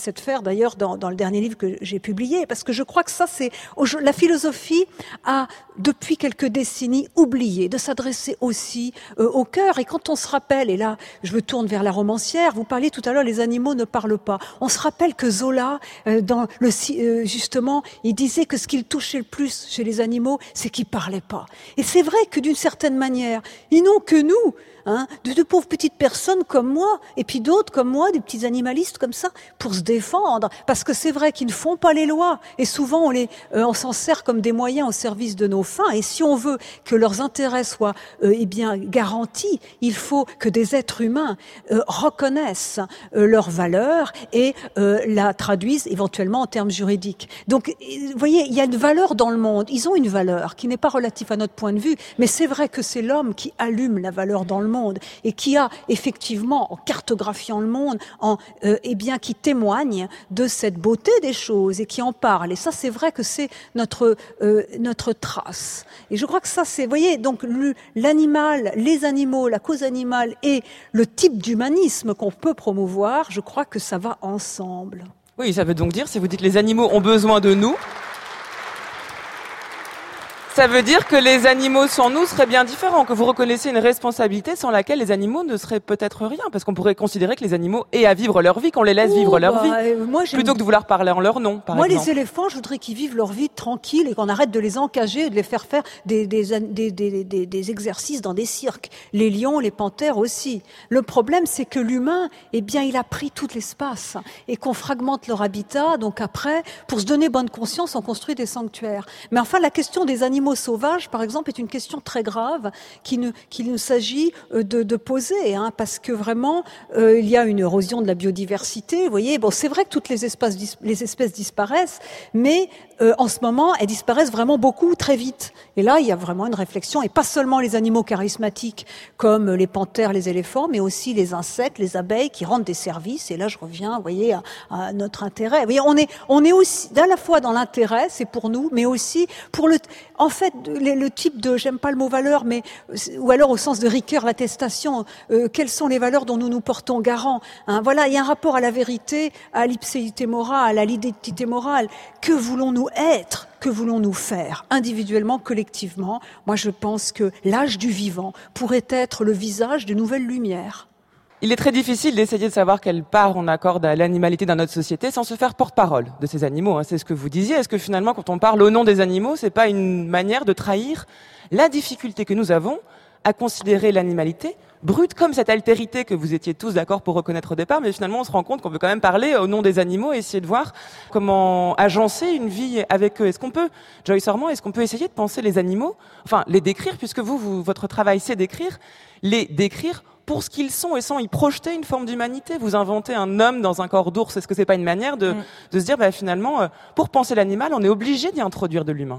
j'essaie de faire d'ailleurs dans, dans le dernier livre que j'ai publié, parce que je crois que ça, c'est la philosophie a depuis quelques décennies oublié de s'adresser aussi euh, au cœur. Et quand on se rappelle, et là je me tourne vers la romancière, vous parliez tout à l'heure, les animaux ne parlent pas. On se rappelle que Zola, euh, dans le euh, justement, il disait que ce qui le touchait le plus chez les animaux, c'est qu'ils parlaient pas. Et c'est vrai que d'une certaine manière, ils n'ont que nous. Hein, de, de pauvres petites personnes comme moi, et puis d'autres comme moi, des petits animalistes comme ça, pour se défendre. Parce que c'est vrai qu'ils ne font pas les lois, et souvent on, les, euh, on s'en sert comme des moyens au service de nos fins. Et si on veut que leurs intérêts soient euh, eh bien garantis, il faut que des êtres humains euh, reconnaissent euh, leurs valeurs et euh, la traduisent éventuellement en termes juridiques. Donc, vous voyez, il y a une valeur dans le monde. Ils ont une valeur qui n'est pas relative à notre point de vue, mais c'est vrai que c'est l'homme qui allume la valeur dans le monde. Monde, et qui a effectivement, en cartographiant le monde, en, euh, eh bien, qui témoigne de cette beauté des choses et qui en parle. Et ça, c'est vrai que c'est notre euh, notre trace. Et je crois que ça, c'est, vous voyez, donc le, l'animal, les animaux, la cause animale et le type d'humanisme qu'on peut promouvoir, je crois que ça va ensemble. Oui, ça veut donc dire, si vous dites les animaux ont besoin de nous, ça veut dire que les animaux sans nous seraient bien différents, que vous reconnaissez une responsabilité sans laquelle les animaux ne seraient peut-être rien, parce qu'on pourrait considérer que les animaux aient à vivre leur vie, qu'on les laisse oh, vivre leur bah, vie, euh, moi, plutôt que de vouloir parler en leur nom, par moi, exemple. Moi, les éléphants, je voudrais qu'ils vivent leur vie tranquille et qu'on arrête de les encager et de les faire faire des, des, des, des, des, des exercices dans des cirques. Les lions, les panthères aussi. Le problème, c'est que l'humain, eh bien, il a pris tout l'espace et qu'on fragmente leur habitat. Donc après, pour se donner bonne conscience, on construit des sanctuaires. Mais enfin, la question des animaux sauvages, par exemple, est une question très grave qu'il ne, qu'il ne s'agit de, de poser, hein, parce que vraiment, euh, il y a une érosion de la biodiversité. Vous voyez, bon, c'est vrai que toutes les espèces, les espèces disparaissent, mais euh, en ce moment, elles disparaissent vraiment beaucoup, très vite. Et là, il y a vraiment une réflexion, et pas seulement les animaux charismatiques comme les panthères, les éléphants, mais aussi les insectes, les abeilles qui rendent des services. Et là, je reviens, vous voyez, à, à notre intérêt. Vous voyez, on est, on est aussi, à la fois dans l'intérêt, c'est pour nous, mais aussi pour le, en fait, le, le type de, j'aime pas le mot valeur, mais, ou alors au sens de Ricoeur, l'attestation, euh, quelles sont les valeurs dont nous nous portons garant, hein, voilà, il y a un rapport à la vérité, à l'ipséité morale, à l'identité morale. Que voulons-nous être? Que voulons-nous faire, individuellement, collectivement? Moi, je pense que l'âge du vivant pourrait être le visage de nouvelles lumières. Il est très difficile d'essayer de savoir quelle part on accorde à l'animalité dans notre société sans se faire porte-parole de ces animaux. Hein. C'est ce que vous disiez. Est-ce que finalement, quand on parle au nom des animaux, c'est pas une manière de trahir la difficulté que nous avons à considérer l'animalité brute comme cette altérité que vous étiez tous d'accord pour reconnaître au départ, mais finalement on se rend compte qu'on veut quand même parler au nom des animaux et essayer de voir comment agencer une vie avec eux. Est-ce qu'on peut, Joyce Orman, est-ce qu'on peut essayer de penser les animaux, enfin les décrire, puisque vous, vous votre travail c'est d'écrire, les décrire pour ce qu'ils sont et sans y projeter une forme d'humanité. Vous inventez un homme dans un corps d'ours, est-ce que c'est pas une manière de, mm. de se dire, bah, finalement, pour penser l'animal, on est obligé d'y introduire de l'humain?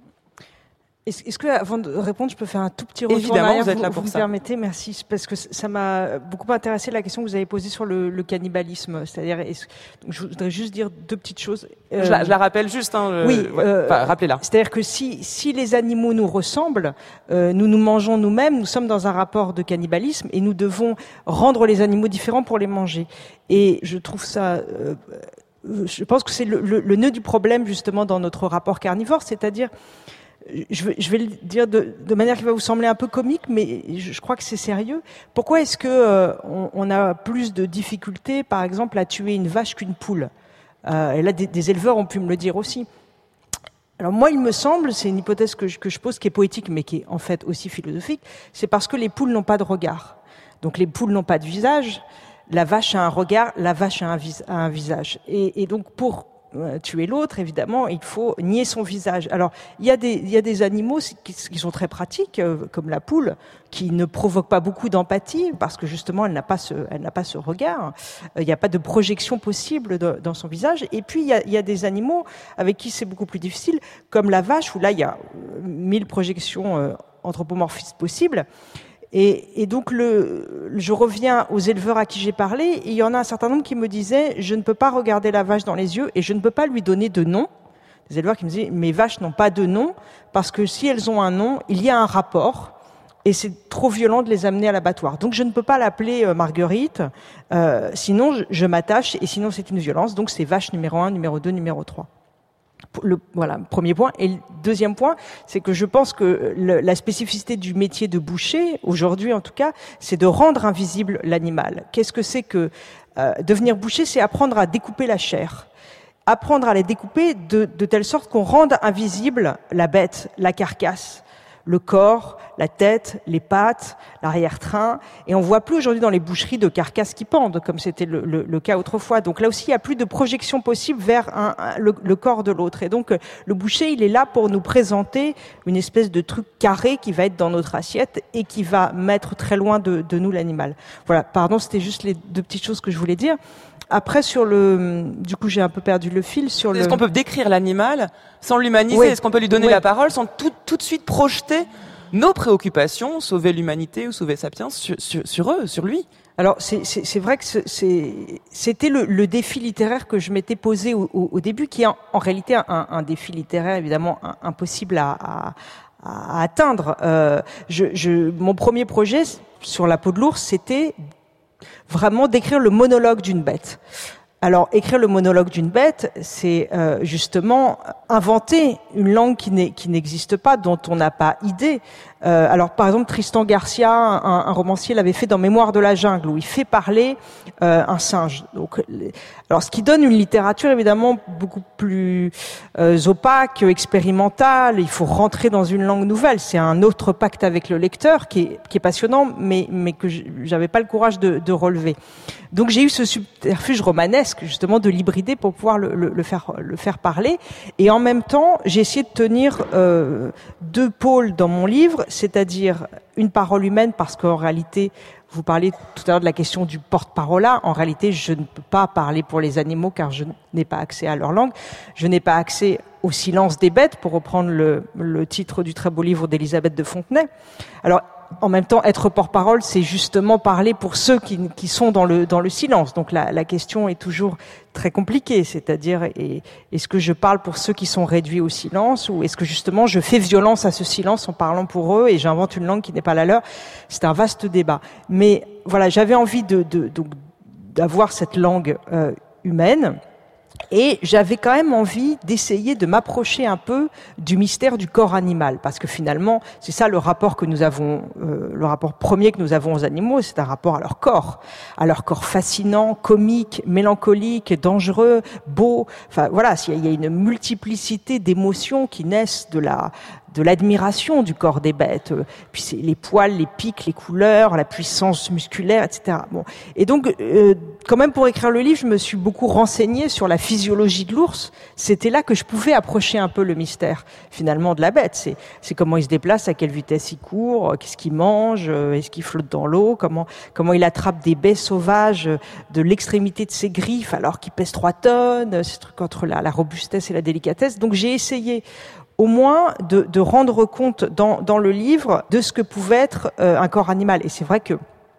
Est-ce que, avant de répondre, je peux faire un tout petit retour Évidemment, en arrière, vous êtes là vous, pour vous ça. me permettez, merci, parce que ça m'a beaucoup intéressé la question que vous avez posée sur le, le cannibalisme. C'est-à-dire, est-ce, je voudrais juste dire deux petites choses. Euh, je, la, je la rappelle juste. Hein, oui. Euh, ouais, euh, enfin, rappelez-la. C'est-à-dire que si, si les animaux nous ressemblent, euh, nous nous mangeons nous-mêmes. Nous sommes dans un rapport de cannibalisme et nous devons rendre les animaux différents pour les manger. Et je trouve ça. Euh, je pense que c'est le, le, le nœud du problème justement dans notre rapport carnivore, c'est-à-dire. Je vais, je vais le dire de, de manière qui va vous sembler un peu comique, mais je, je crois que c'est sérieux. Pourquoi est-ce que euh, on, on a plus de difficultés, par exemple, à tuer une vache qu'une poule? euh, Et là, des, des éleveurs ont pu me le dire aussi. Alors moi, il me semble, c'est une hypothèse que je, que je pose, qui est poétique, mais qui est en fait aussi philosophique, c'est parce que les poules n'ont pas de regard. Donc les poules n'ont pas de visage, la vache a un regard, la vache a un, vis, a un visage. Et, et donc pour tuer l'autre, évidemment, il faut nier son visage. Alors, il y a des, il y a des animaux qui, qui sont très pratiques, euh, comme la poule, qui ne provoquent pas beaucoup d'empathie, parce que justement, elle n'a pas ce, elle n'a pas ce regard. Euh, il n'y a pas de projection possible de, dans son visage. Et puis, il y a, il y a des animaux avec qui c'est beaucoup plus difficile, comme la vache, où là, il y a mille projections euh, anthropomorphistes possibles. Et, et donc, le, je reviens aux éleveurs à qui j'ai parlé, et il y en a un certain nombre qui me disaient « je ne peux pas regarder la vache dans les yeux et je ne peux pas lui donner de nom ». Des éleveurs qui me disaient « mes vaches n'ont pas de nom, parce que si elles ont un nom, il y a un rapport et c'est trop violent de les amener à l'abattoir. Donc je ne peux pas l'appeler euh, Marguerite, euh, sinon je, je m'attache, et sinon c'est une violence. Donc c'est vache numéro un, numéro deux, numéro trois. Le, voilà, premier point. Et le deuxième point, c'est que je pense que le, la spécificité du métier de boucher, aujourd'hui en tout cas, c'est de rendre invisible l'animal. Qu'est-ce que c'est que euh, devenir boucher? C'est apprendre à découper la chair. Apprendre à la découper de, de telle sorte qu'on rende invisible la bête, la carcasse, le corps, la tête, les pattes, l'arrière-train. Et on voit plus aujourd'hui dans les boucheries de carcasses qui pendent, comme c'était le, le, le cas autrefois. Donc là aussi, il n'y a plus de projection possible vers un, un, le, le corps de l'autre. Et donc, le boucher, il est là pour nous présenter une espèce de truc carré qui va être dans notre assiette et qui va mettre très loin de, de nous l'animal. Voilà, pardon, c'était juste les deux petites choses que je voulais dire. Après, sur le, du coup, j'ai un peu perdu le fil sur le. Est-ce qu'on peut décrire l'animal sans l'humaniser? Oui. Est-ce qu'on peut lui donner Oui. la parole sans tout, tout de suite projeter nos préoccupations, sauver l'humanité ou sauver Sapiens sur, sur, sur eux, sur lui? Alors, c'est, c'est, c'est vrai que c'est, c'était le, le défi littéraire que je m'étais posé au, au, au début, qui est en, en réalité un, un défi littéraire évidemment un, impossible à, à, à atteindre. Euh, je, je, mon premier projet sur la peau de l'ours, c'était vraiment d'écrire le monologue d'une bête. Alors, écrire le monologue d'une bête, c'est euh, justement inventer une langue qui, n'est, qui n'existe pas, dont on n'a pas idée. Euh, alors, par exemple, Tristan Garcia, un, un romancier, l'avait fait dans Mémoires de la jungle, où il fait parler euh, un singe. Donc, les... alors, ce qui donne une littérature évidemment beaucoup plus euh, opaque, expérimentale. Il faut rentrer dans une langue nouvelle. C'est un autre pacte avec le lecteur qui est, qui est passionnant, mais, mais que j'avais pas le courage de, de relever. Donc, j'ai eu ce subterfuge romanesque, justement, de l'hybrider pour pouvoir le, le, le faire, le faire parler. Et en même temps, j'ai essayé de tenir euh, deux pôles dans mon livre, c'est-à-dire une parole humaine, parce qu'en réalité, vous parliez tout à l'heure de la question du porte-parole. En réalité, je ne peux pas parler pour les animaux car je n'ai pas accès à leur langue. Je n'ai pas accès au silence des bêtes, pour reprendre le, le titre du très beau livre d'Élisabeth de Fontenay. Alors, en même temps, être porte-parole, c'est justement parler pour ceux qui, qui sont dans le, dans le silence. Donc la, la question est toujours très compliquée, c'est-à-dire est, est-ce que je parle pour ceux qui sont réduits au silence, ou est-ce que justement je fais violence à ce silence en parlant pour eux et j'invente une langue qui n'est pas la leur? C'est un vaste débat. Mais voilà, j'avais envie de, de, de d'avoir cette langue euh, humaine. Et j'avais quand même envie d'essayer de m'approcher un peu du mystère du corps animal, parce que finalement, c'est ça le rapport que nous avons, euh, le rapport premier que nous avons aux animaux, c'est un rapport à leur corps, à leur corps fascinant, comique, mélancolique, dangereux, beau. Enfin voilà, il y a une multiplicité d'émotions qui naissent de la de l'admiration du corps des bêtes, puis c'est les poils, les pics, les couleurs, la puissance musculaire, et cetera. Bon, et donc euh, quand même pour écrire le livre, je me suis beaucoup renseignée sur la physiologie de l'ours. C'était là que je pouvais approcher un peu le mystère finalement de la bête. C'est c'est comment il se déplace, à quelle vitesse il court, qu'est-ce qu'il mange, est-ce qu'il flotte dans l'eau, comment comment il attrape des baies sauvages de l'extrémité de ses griffes alors qu'il pèse trois tonnes. Ce truc entre la, la robustesse et la délicatesse. Donc j'ai essayé au moins de, de rendre compte dans, dans le livre de ce que pouvait être euh, un corps animal. Et c'est vrai que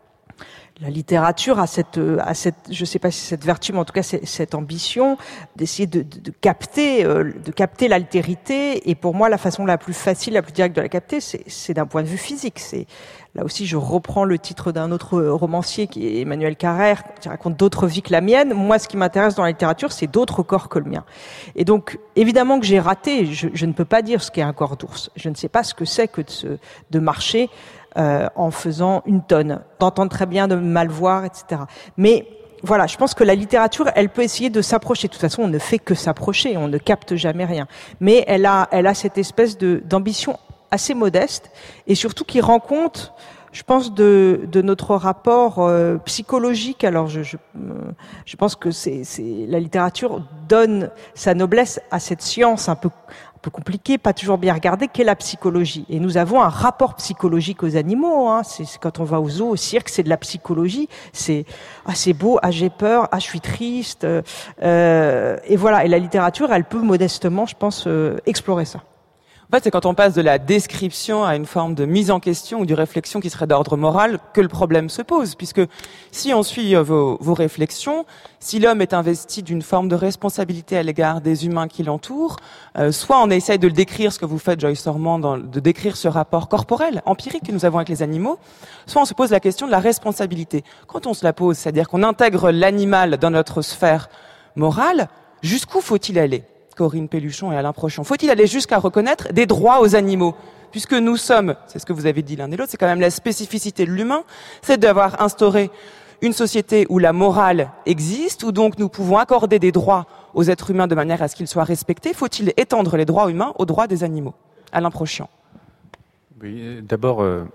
la littérature a cette, a cette, je sais pas si c'est cette vertu, mais en tout cas c'est, cette ambition d'essayer de, de, de capter, euh, de capter l'altérité. Et pour moi, la façon la plus facile, la plus directe de la capter, c'est, c'est d'un point de vue physique. C'est là aussi, je reprends le titre d'un autre romancier qui est Emmanuel Carrère, qui raconte d'autres vies que la mienne. Moi, ce qui m'intéresse dans la littérature, c'est d'autres corps que le mien. Et donc, évidemment que j'ai raté. Je, je ne peux pas dire ce qu'est un corps d'ours. Je ne sais pas ce que c'est que de, se, de marcher Euh, en faisant une tonne, d'entendre très bien, de mal voir, et cetera. Mais voilà, je pense que la littérature, elle peut essayer de s'approcher. De toute façon, on ne fait que s'approcher, on ne capte jamais rien. Mais elle a, elle a cette espèce de d'ambition assez modeste et surtout qui rend compte, je pense, de, de notre rapport euh, psychologique. Alors, je, je, je pense que c'est, c'est la littérature donne sa noblesse à cette science un peu peu compliqué, pas toujours bien regardé, qu'est la psychologie. Et nous avons un rapport psychologique aux animaux. Hein. C'est, c'est quand on va au zoo, au cirque, c'est de la psychologie. C'est ah c'est beau, ah j'ai peur, ah je suis triste. Euh, et voilà. Et la littérature, elle peut modestement, je pense, euh, explorer ça. En fait, c'est quand on passe de la description à une forme de mise en question ou de réflexion qui serait d'ordre moral que le problème se pose. Puisque si on suit vos, vos réflexions, si l'homme est investi d'une forme de responsabilité à l'égard des humains qui l'entourent, euh, soit on essaye de le décrire, ce que vous faites, Joyce Ormand, dans, de décrire ce rapport corporel, empirique que nous avons avec les animaux, soit on se pose la question de la responsabilité. Quand on se la pose, c'est-à-dire qu'on intègre l'animal dans notre sphère morale, jusqu'où faut-il aller ? Corinne Pelluchon et Alain Prochon. Faut-il aller jusqu'à reconnaître des droits aux animaux ? Puisque nous sommes, c'est ce que vous avez dit l'un et l'autre, c'est quand même la spécificité de l'humain, c'est d'avoir instauré une société où la morale existe, où donc nous pouvons accorder des droits aux êtres humains de manière à ce qu'ils soient respectés. Faut-il étendre les droits humains aux droits des animaux ? Alain Prochon. Oui, d'abord, euh,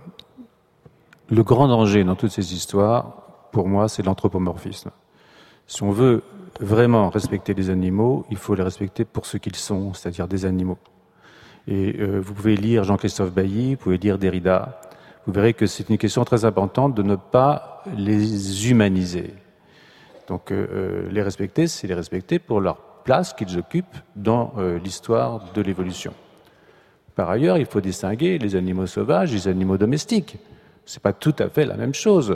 le grand danger dans toutes ces histoires, pour moi, c'est l'anthropomorphisme. Si on veut vraiment respecter les animaux, il faut les respecter pour ce qu'ils sont, c'est-à-dire des animaux. Et euh, vous pouvez lire Jean-Christophe Bailly, vous pouvez lire Derrida, vous verrez que c'est une question très importante de ne pas les humaniser. Donc euh, les respecter, c'est les respecter pour leur place qu'ils occupent dans euh, l'histoire de l'évolution. Par ailleurs, il faut distinguer les animaux sauvages et les animaux domestiques. C'est pas tout à fait la même chose.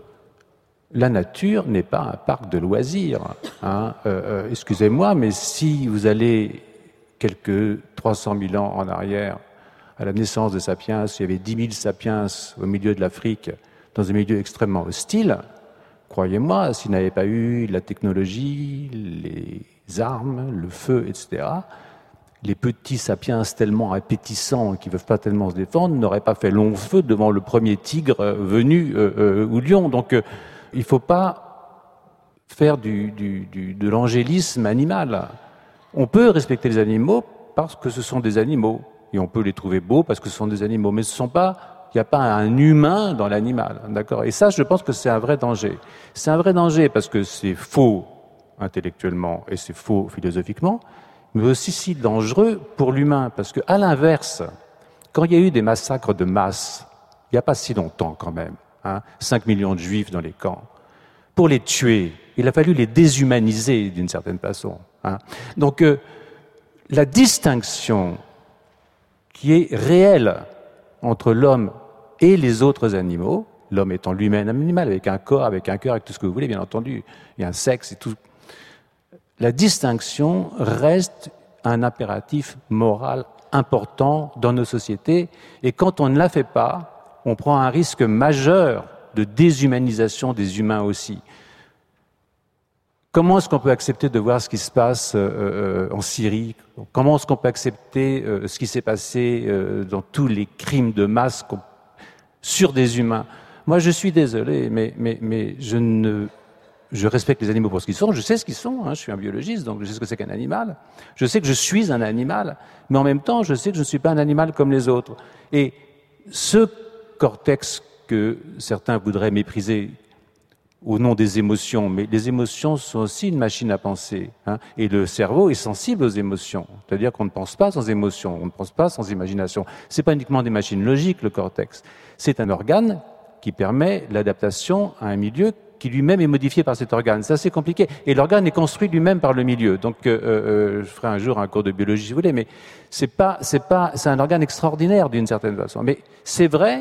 La nature n'est pas un parc de loisirs. Hein. Euh, euh, excusez-moi, mais si vous allez quelques trois cent mille ans en arrière, à la naissance des sapiens, il y avait dix mille sapiens au milieu de l'Afrique, dans un milieu extrêmement hostile, croyez-moi, s'il n'avait pas eu la technologie, les armes, le feu, et cetera, les petits sapiens tellement appétissants qui ne peuvent pas tellement se défendre n'auraient pas fait long feu devant le premier tigre venu euh, euh, ou lion. Donc, euh, il ne faut pas faire du, du, du, de l'angélisme animal. On peut respecter les animaux parce que ce sont des animaux. Et on peut les trouver beaux parce que ce sont des animaux. Mais ce sont pas, il n'y a pas un humain dans l'animal. D'accord ? Et ça, je pense que c'est un vrai danger. C'est un vrai danger parce que c'est faux intellectuellement et c'est faux philosophiquement, mais aussi si dangereux pour l'humain. Parce que, à l'inverse, quand il y a eu des massacres de masse, il n'y a pas si longtemps quand même, Hein, cinq millions de juifs dans les camps. Pour les tuer, il a fallu les déshumaniser d'une certaine façon. Hein. Donc, euh, la distinction qui est réelle entre l'homme et les autres animaux, l'homme étant lui-même un animal, avec un corps, avec un cœur, avec tout ce que vous voulez, bien entendu, il y a un sexe et tout. La distinction reste un impératif moral important dans nos sociétés, et quand on ne la fait pas, on prend un risque majeur de déshumanisation des humains aussi. Comment est-ce qu'on peut accepter de voir ce qui se passe euh, en Syrie ? Comment est-ce qu'on peut accepter euh, ce qui s'est passé euh, dans tous les crimes de masse sur des humains ? Moi, je suis désolé, mais, mais, mais je ne... Je respecte les animaux pour ce qu'ils sont, je sais ce qu'ils sont, hein, je suis un biologiste, donc je sais ce que c'est qu'un animal. Je sais que je suis un animal, mais en même temps, je sais que je ne suis pas un animal comme les autres. Et ce cortex que certains voudraient mépriser au nom des émotions, mais les émotions sont aussi une machine à penser, hein, et le cerveau est sensible aux émotions, c'est-à-dire qu'on ne pense pas sans émotion, on ne pense pas sans imagination. C'est pas uniquement des machines logiques, le cortex, c'est un organe qui permet l'adaptation à un milieu qui lui-même est modifié par cet organe. C'est assez compliqué. Et l'organe est construit lui-même par le milieu. Donc, euh, euh, je ferai un jour un cours de biologie si vous voulez, mais c'est pas, c'est pas, c'est un organe extraordinaire d'une certaine façon. Mais c'est vrai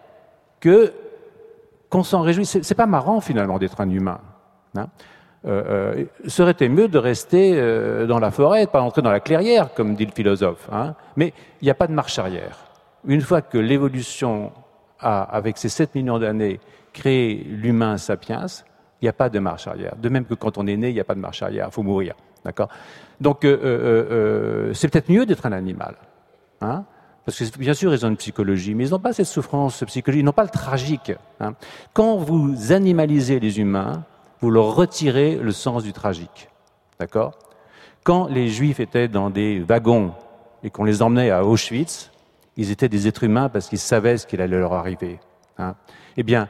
que qu'on s'en réjouit. C'est, c'est pas marrant finalement d'être un humain. Hein. Euh, euh, serait-il mieux de rester euh, dans la forêt, de pas entrer dans la clairière, comme dit le philosophe. Hein. Mais il n'y a pas de marche arrière. Une fois que l'évolution a, avec ses sept millions d'années, créé l'humain sapiens, il n'y a pas de marche arrière. De même que quand on est né, il n'y a pas de marche arrière, il faut mourir. D'accord ? Donc, euh, euh, euh, c'est peut-être mieux d'être un animal. Hein ? Parce que, bien sûr, ils ont une psychologie, mais ils n'ont pas cette souffrance psychologique, ils n'ont pas le tragique. Hein. Quand vous animalisez les humains, vous leur retirez le sens du tragique. D'accord ? Quand les Juifs étaient dans des wagons et qu'on les emmenait à Auschwitz, ils étaient des êtres humains parce qu'ils savaient ce qu'il allait leur arriver. Hein. Eh bien,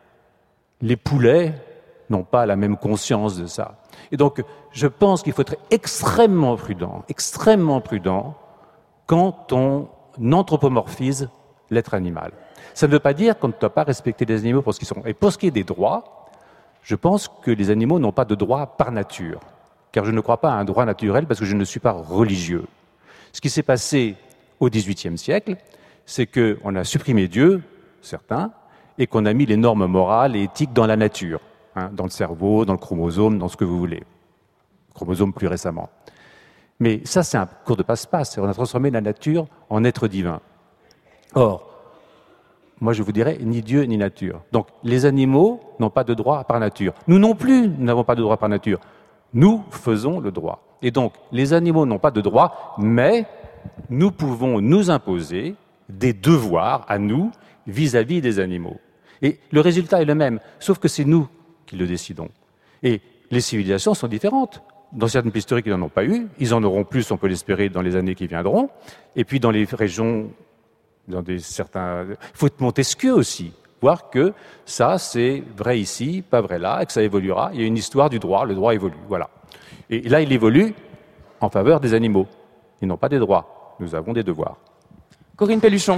les poulets n'ont pas la même conscience de ça. Et donc, je pense qu'il faut être extrêmement prudent, extrêmement prudent quand on anthropomorphise l'être animal. Ça ne veut pas dire qu'on ne doit pas respecter les animaux pour ce qu'ils sont. Et pour ce qui est des droits, je pense que les animaux n'ont pas de droits par nature, car je ne crois pas à un droit naturel parce que je ne suis pas religieux. Ce qui s'est passé au dix-huitième siècle, c'est qu'on a supprimé Dieu, certains, et qu'on a mis les normes morales et éthiques dans la nature, hein, dans le cerveau, dans le chromosome, dans ce que vous voulez. Le chromosome plus récemment. Mais ça, c'est un cours de passe-passe. On a transformé la nature en être divin. Or, moi, je vous dirais, ni Dieu ni nature. Donc, les animaux n'ont pas de droit par nature. Nous non plus, nous n'avons pas de droit par nature. Nous faisons le droit. Et donc, les animaux n'ont pas de droit, mais nous pouvons nous imposer des devoirs à nous vis-à-vis des animaux. Et le résultat est le même, sauf que c'est nous qui le décidons. Et les civilisations sont différentes. Dans certaines pays historiques, ils n'en ont pas eu. Ils en auront plus, on peut l'espérer, dans les années qui viendront. Et puis, dans les régions, dans des certains... Il faut être Montesquieu aussi, voir que ça, c'est vrai ici, pas vrai là, et que ça évoluera. Il y a une histoire du droit, le droit évolue, voilà. Et là, il évolue en faveur des animaux. Ils n'ont pas des droits, nous avons des devoirs. Corinne Pelluchon.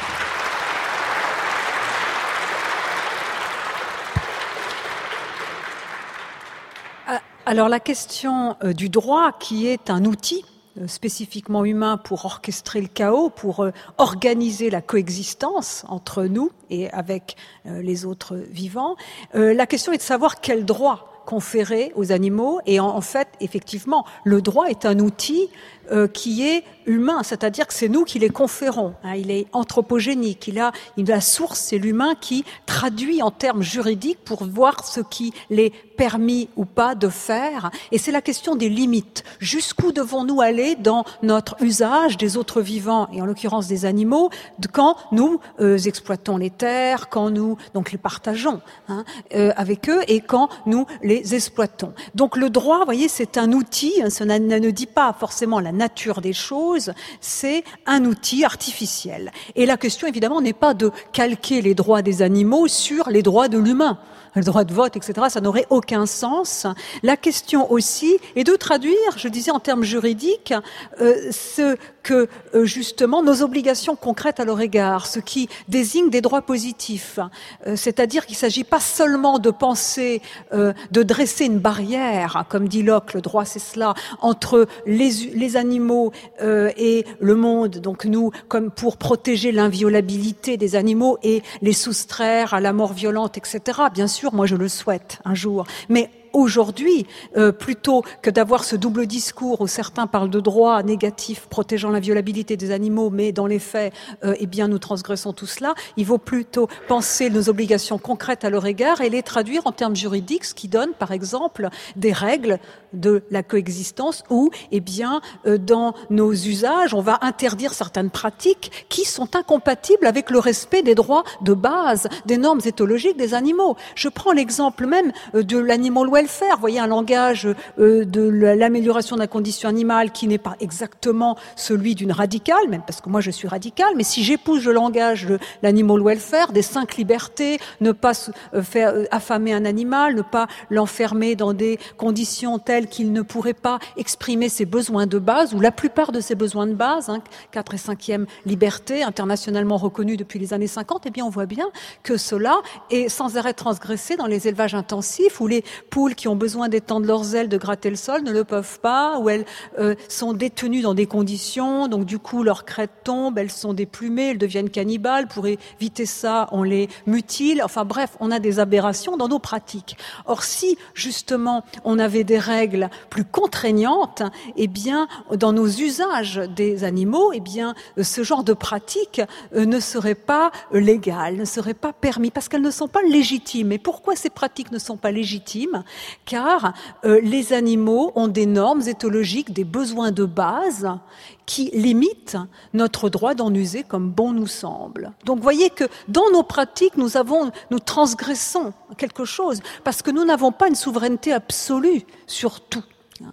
Alors la question euh, du droit, qui est un outil euh, spécifiquement humain pour orchestrer le chaos, pour euh, organiser la coexistence entre nous et avec euh, les autres vivants, euh, la question est de savoir quel droit conférer aux animaux. Et en, en fait, effectivement, le droit est un outil euh, qui est humain, c'est-à-dire que c'est nous qui les conférons. Hein, il est anthropogénique. Il a, il a la source, c'est l'humain qui traduit en termes juridiques pour voir ce qui l'est permis ou pas de faire. Et c'est la question des limites. Jusqu'où devons-nous aller dans notre usage des autres vivants, et en l'occurrence des animaux, de quand nous euh, exploitons les terres, quand nous donc les partageons hein, euh, avec eux, et quand nous les exploitons. Donc le droit, vous voyez, c'est un outil. Ça ne dit pas forcément la nature des choses. C'est un outil artificiel. Et la question, évidemment, n'est pas de calquer les droits des animaux sur les droits de l'humain. Le droit de vote, et cetera, ça n'aurait aucun sens. La question aussi est de traduire, je disais en termes juridiques, euh, ce que, euh, justement, nos obligations concrètes à leur égard, ce qui désigne des droits positifs. Euh, c'est-à-dire qu'il ne s'agit pas seulement de penser, euh, de dresser une barrière, comme dit Locke, le droit c'est cela, entre les, les animaux euh, et le monde, donc nous, comme pour protéger l'inviolabilité des animaux et les soustraire à la mort violente, et cetera. Bien sûr, moi je le souhaite un jour, mais aujourd'hui, euh, plutôt que d'avoir ce double discours où certains parlent de droits négatifs protégeant l'inviolabilité des animaux, mais dans les faits, euh, eh bien, nous transgressons tout cela, il vaut plutôt penser nos obligations concrètes à leur égard et les traduire en termes juridiques, ce qui donne, par exemple, des règles de la coexistence où, eh bien, euh, dans nos usages, on va interdire certaines pratiques qui sont incompatibles avec le respect des droits de base, des normes éthologiques des animaux. Je prends l'exemple même euh, de l'animal welfare. Vous voyez, un langage euh, de l'amélioration de la condition animale qui n'est pas exactement celui d'une radicale, même parce que moi je suis radicale, mais si j'épouse le langage de l'animal welfare, des cinq libertés, ne pas euh, faire euh, affamer un animal, ne pas l'enfermer dans des conditions telles qu'il ne pourrait pas exprimer ses besoins de base, ou la plupart de ses besoins de base, hein, quatre et cinquième liberté, internationalement reconnue depuis les années cinquante, eh bien on voit bien que cela est sans arrêt transgressé dans les élevages intensifs, où les poules qui ont besoin d'étendre leurs ailes, de gratter le sol, ne le peuvent pas, où elles euh, sont détenues dans des conditions, donc du coup leur crête tombe, elles sont déplumées, elles deviennent cannibales, pour éviter ça, on les mutile, enfin bref, on a des aberrations dans nos pratiques. Or si, justement, on avait des règles plus contraignantes, eh bien, dans nos usages des animaux, eh bien, ce genre de pratiques euh, ne serait pas euh, légal, ne serait pas permis, parce qu'elles ne sont pas légitimes. Et pourquoi ces pratiques ne sont pas légitimes ? Car euh, les animaux ont des normes éthologiques, des besoins de base qui limitent notre droit d'en user comme bon nous semble. Donc vous voyez que dans nos pratiques, nous avons, nous transgressons quelque chose, parce que nous n'avons pas une souveraineté absolue sur tout.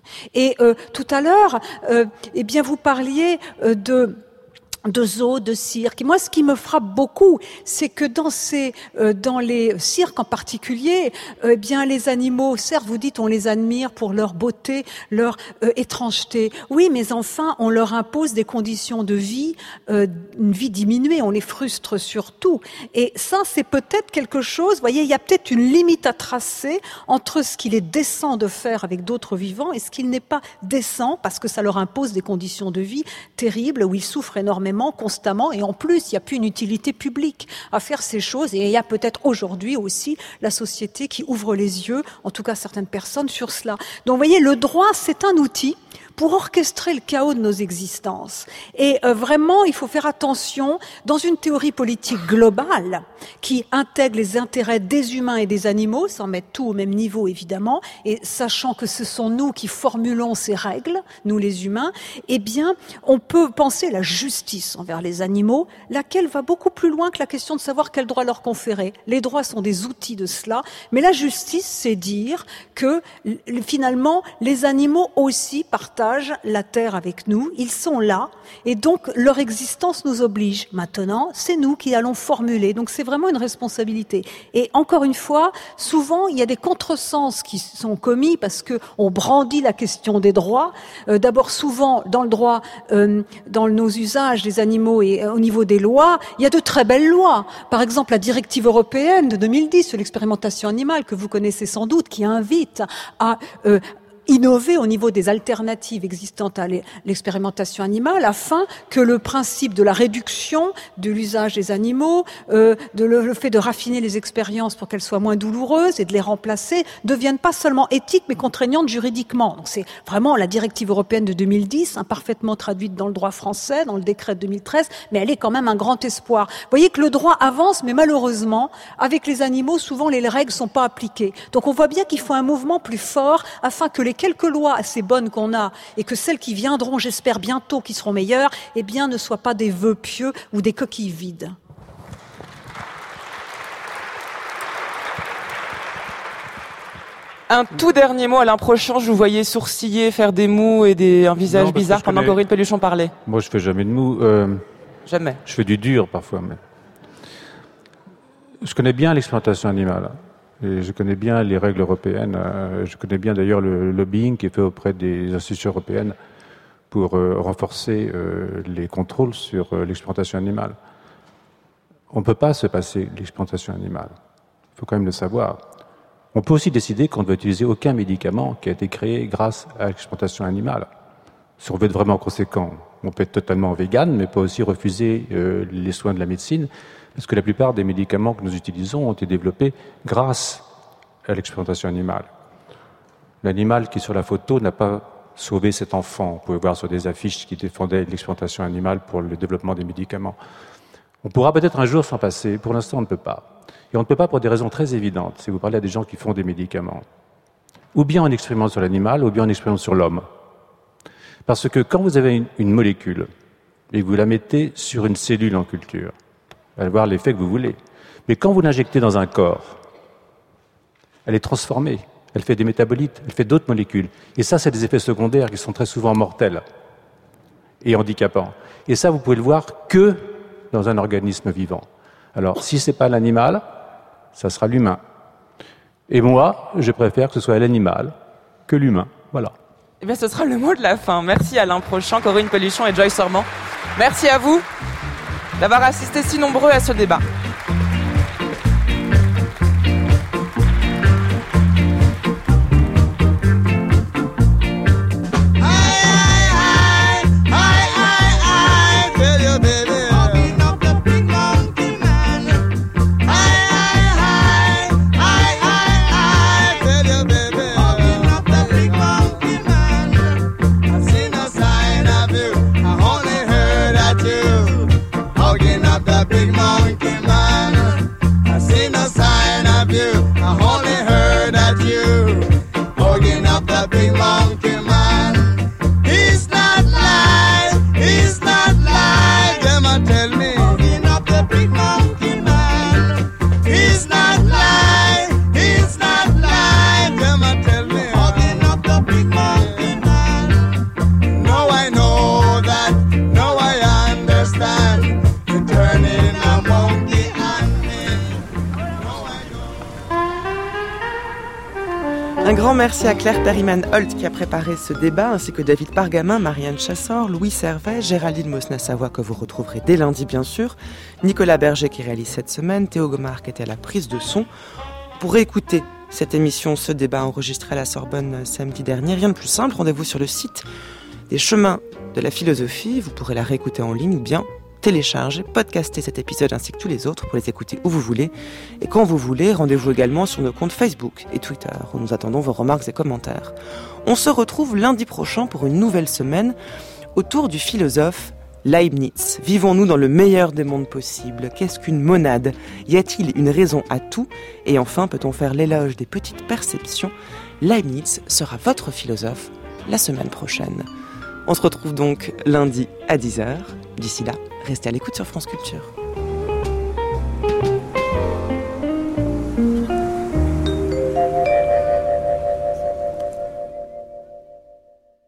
Et euh, tout à l'heure, euh, eh bien vous parliez euh, de de zoos, de cirques. Et moi, ce qui me frappe beaucoup, c'est que dans ces, euh, dans les cirques en particulier, euh, eh bien, les animaux, certes, vous dites, on les admire pour leur beauté, leur euh, étrangeté. Oui, mais enfin, on leur impose des conditions de vie, euh, une vie diminuée, on les frustre surtout. Et ça, c'est peut-être quelque chose, vous voyez, il y a peut-être une limite à tracer entre ce qu'il est décent de faire avec d'autres vivants et ce qu'il n'est pas décent, parce que ça leur impose des conditions de vie terribles où ils souffrent énormément énormément, constamment, et en plus, il n'y a plus une utilité publique à faire ces choses, et il y a peut-être aujourd'hui aussi la société qui ouvre les yeux, en tout cas certaines personnes, sur cela. Donc, vous voyez, le droit, c'est un outil pour orchestrer le chaos de nos existences. Et euh, vraiment, il faut faire attention, dans une théorie politique globale, qui intègre les intérêts des humains et des animaux, sans mettre tout au même niveau, évidemment, et sachant que ce sont nous qui formulons ces règles, nous les humains, eh bien, on peut penser la justice envers les animaux, laquelle va beaucoup plus loin que la question de savoir quel droit leur conférer. Les droits sont des outils de cela, mais la justice, c'est dire que, finalement, les animaux aussi partagent la terre avec nous, ils sont là, et donc leur existence nous oblige. Maintenant, c'est nous qui allons formuler, donc c'est vraiment une responsabilité. Et encore une fois, souvent, il y a des contresens qui sont commis parce que on brandit la question des droits. Euh, d'abord, souvent, dans le droit, euh, dans nos usages des animaux et euh, au niveau des lois, il y a de très belles lois. Par exemple, la directive européenne de deux mille dix sur l'expérimentation animale, que vous connaissez sans doute, qui invite à euh, innover au niveau des alternatives existantes à l'expérimentation animale afin que le principe de la réduction de l'usage des animaux, euh, de le, le fait de raffiner les expériences pour qu'elles soient moins douloureuses et de les remplacer, deviennent pas seulement éthiques mais contraignantes juridiquement. Donc c'est vraiment la directive européenne de deux mille dix, hein, parfaitement traduite dans le droit français, dans le décret de deux mille treize, mais elle est quand même un grand espoir. Vous voyez que le droit avance, mais malheureusement, avec les animaux, souvent les règles sont pas appliquées. Donc on voit bien qu'il faut un mouvement plus fort afin que les quelques lois assez bonnes qu'on a et que celles qui viendront, j'espère bientôt, qui seront meilleures, eh bien, ne soient pas des vœux pieux ou des coquilles vides. Un tout dernier mot, Alain Prochant, je vous voyais sourciller, faire des mous et des, un visage non, bizarre pendant connais... Corinne Pelluchon parlait. Moi, je fais jamais de mous. Euh... Jamais. Je fais du dur parfois, mais je connais bien l'expérimentation animale. Et je connais bien les règles européennes. Je connais bien d'ailleurs le lobbying qui est fait auprès des institutions européennes pour euh, renforcer euh, les contrôles sur euh, l'expérimentation animale. On ne peut pas se passer de l'expérimentation animale. Il faut quand même le savoir. On peut aussi décider qu'on ne va utiliser aucun médicament qui a été créé grâce à l'expérimentation animale. Si on veut être vraiment conséquent, on peut être totalement vegan, mais peut aussi refuser euh, les soins de la médecine, parce que la plupart des médicaments que nous utilisons ont été développés grâce à l'expérimentation animale. L'animal qui est sur la photo n'a pas sauvé cet enfant. Vous pouvez voir sur des affiches qui défendaient l'expérimentation animale pour le développement des médicaments. On pourra peut-être un jour s'en passer, pour l'instant on ne peut pas. Et on ne peut pas pour des raisons très évidentes, si vous parlez à des gens qui font des médicaments. Ou bien on expérimente sur l'animal, ou bien on expérimente sur l'homme. Parce que quand vous avez une, une molécule, et que vous la mettez sur une cellule en culture, elle va avoir l'effet que vous voulez. Mais quand vous l'injectez dans un corps, elle est transformée, elle fait des métabolites, elle fait d'autres molécules. Et ça, c'est des effets secondaires qui sont très souvent mortels et handicapants. Et ça, vous pouvez le voir que dans un organisme vivant. Alors, si ce n'est pas l'animal, ça sera l'humain. Et moi, je préfère que ce soit l'animal que l'humain. Voilà. Eh bien, ce sera le mot de la fin. Merci Alain Prochant, Corinne Pelluchon et Joyce Ormand. Merci à vous d'avoir assisté si nombreux à ce débat. Un grand merci à Claire Perryman-Holt qui a préparé ce débat, ainsi que David Pargamin, Marianne Chassor, Louis Servet, Géraldine Mosna-Savoie que vous retrouverez dès lundi bien sûr, Nicolas Berger qui réalise cette semaine, Théo Gomard qui était à la prise de son. Pour écouter cette émission, ce débat enregistré à la Sorbonne samedi dernier, rien de plus simple, rendez-vous sur le site des Chemins de la Philosophie, vous pourrez la réécouter en ligne ou bien télécharger, podcaster cet épisode ainsi que tous les autres pour les écouter où vous voulez. Et quand vous voulez, rendez-vous également sur nos comptes Facebook et Twitter, où nous attendons vos remarques et commentaires. On se retrouve lundi prochain pour une nouvelle semaine autour du philosophe Leibniz. Vivons-nous dans le meilleur des mondes possibles? Qu'est-ce qu'une monade? Y a-t-il une raison à tout? Et enfin, peut-on faire l'éloge des petites perceptions? Leibniz sera votre philosophe la semaine prochaine. On se retrouve donc lundi à dix heures. D'ici là, restez à l'écoute sur France Culture.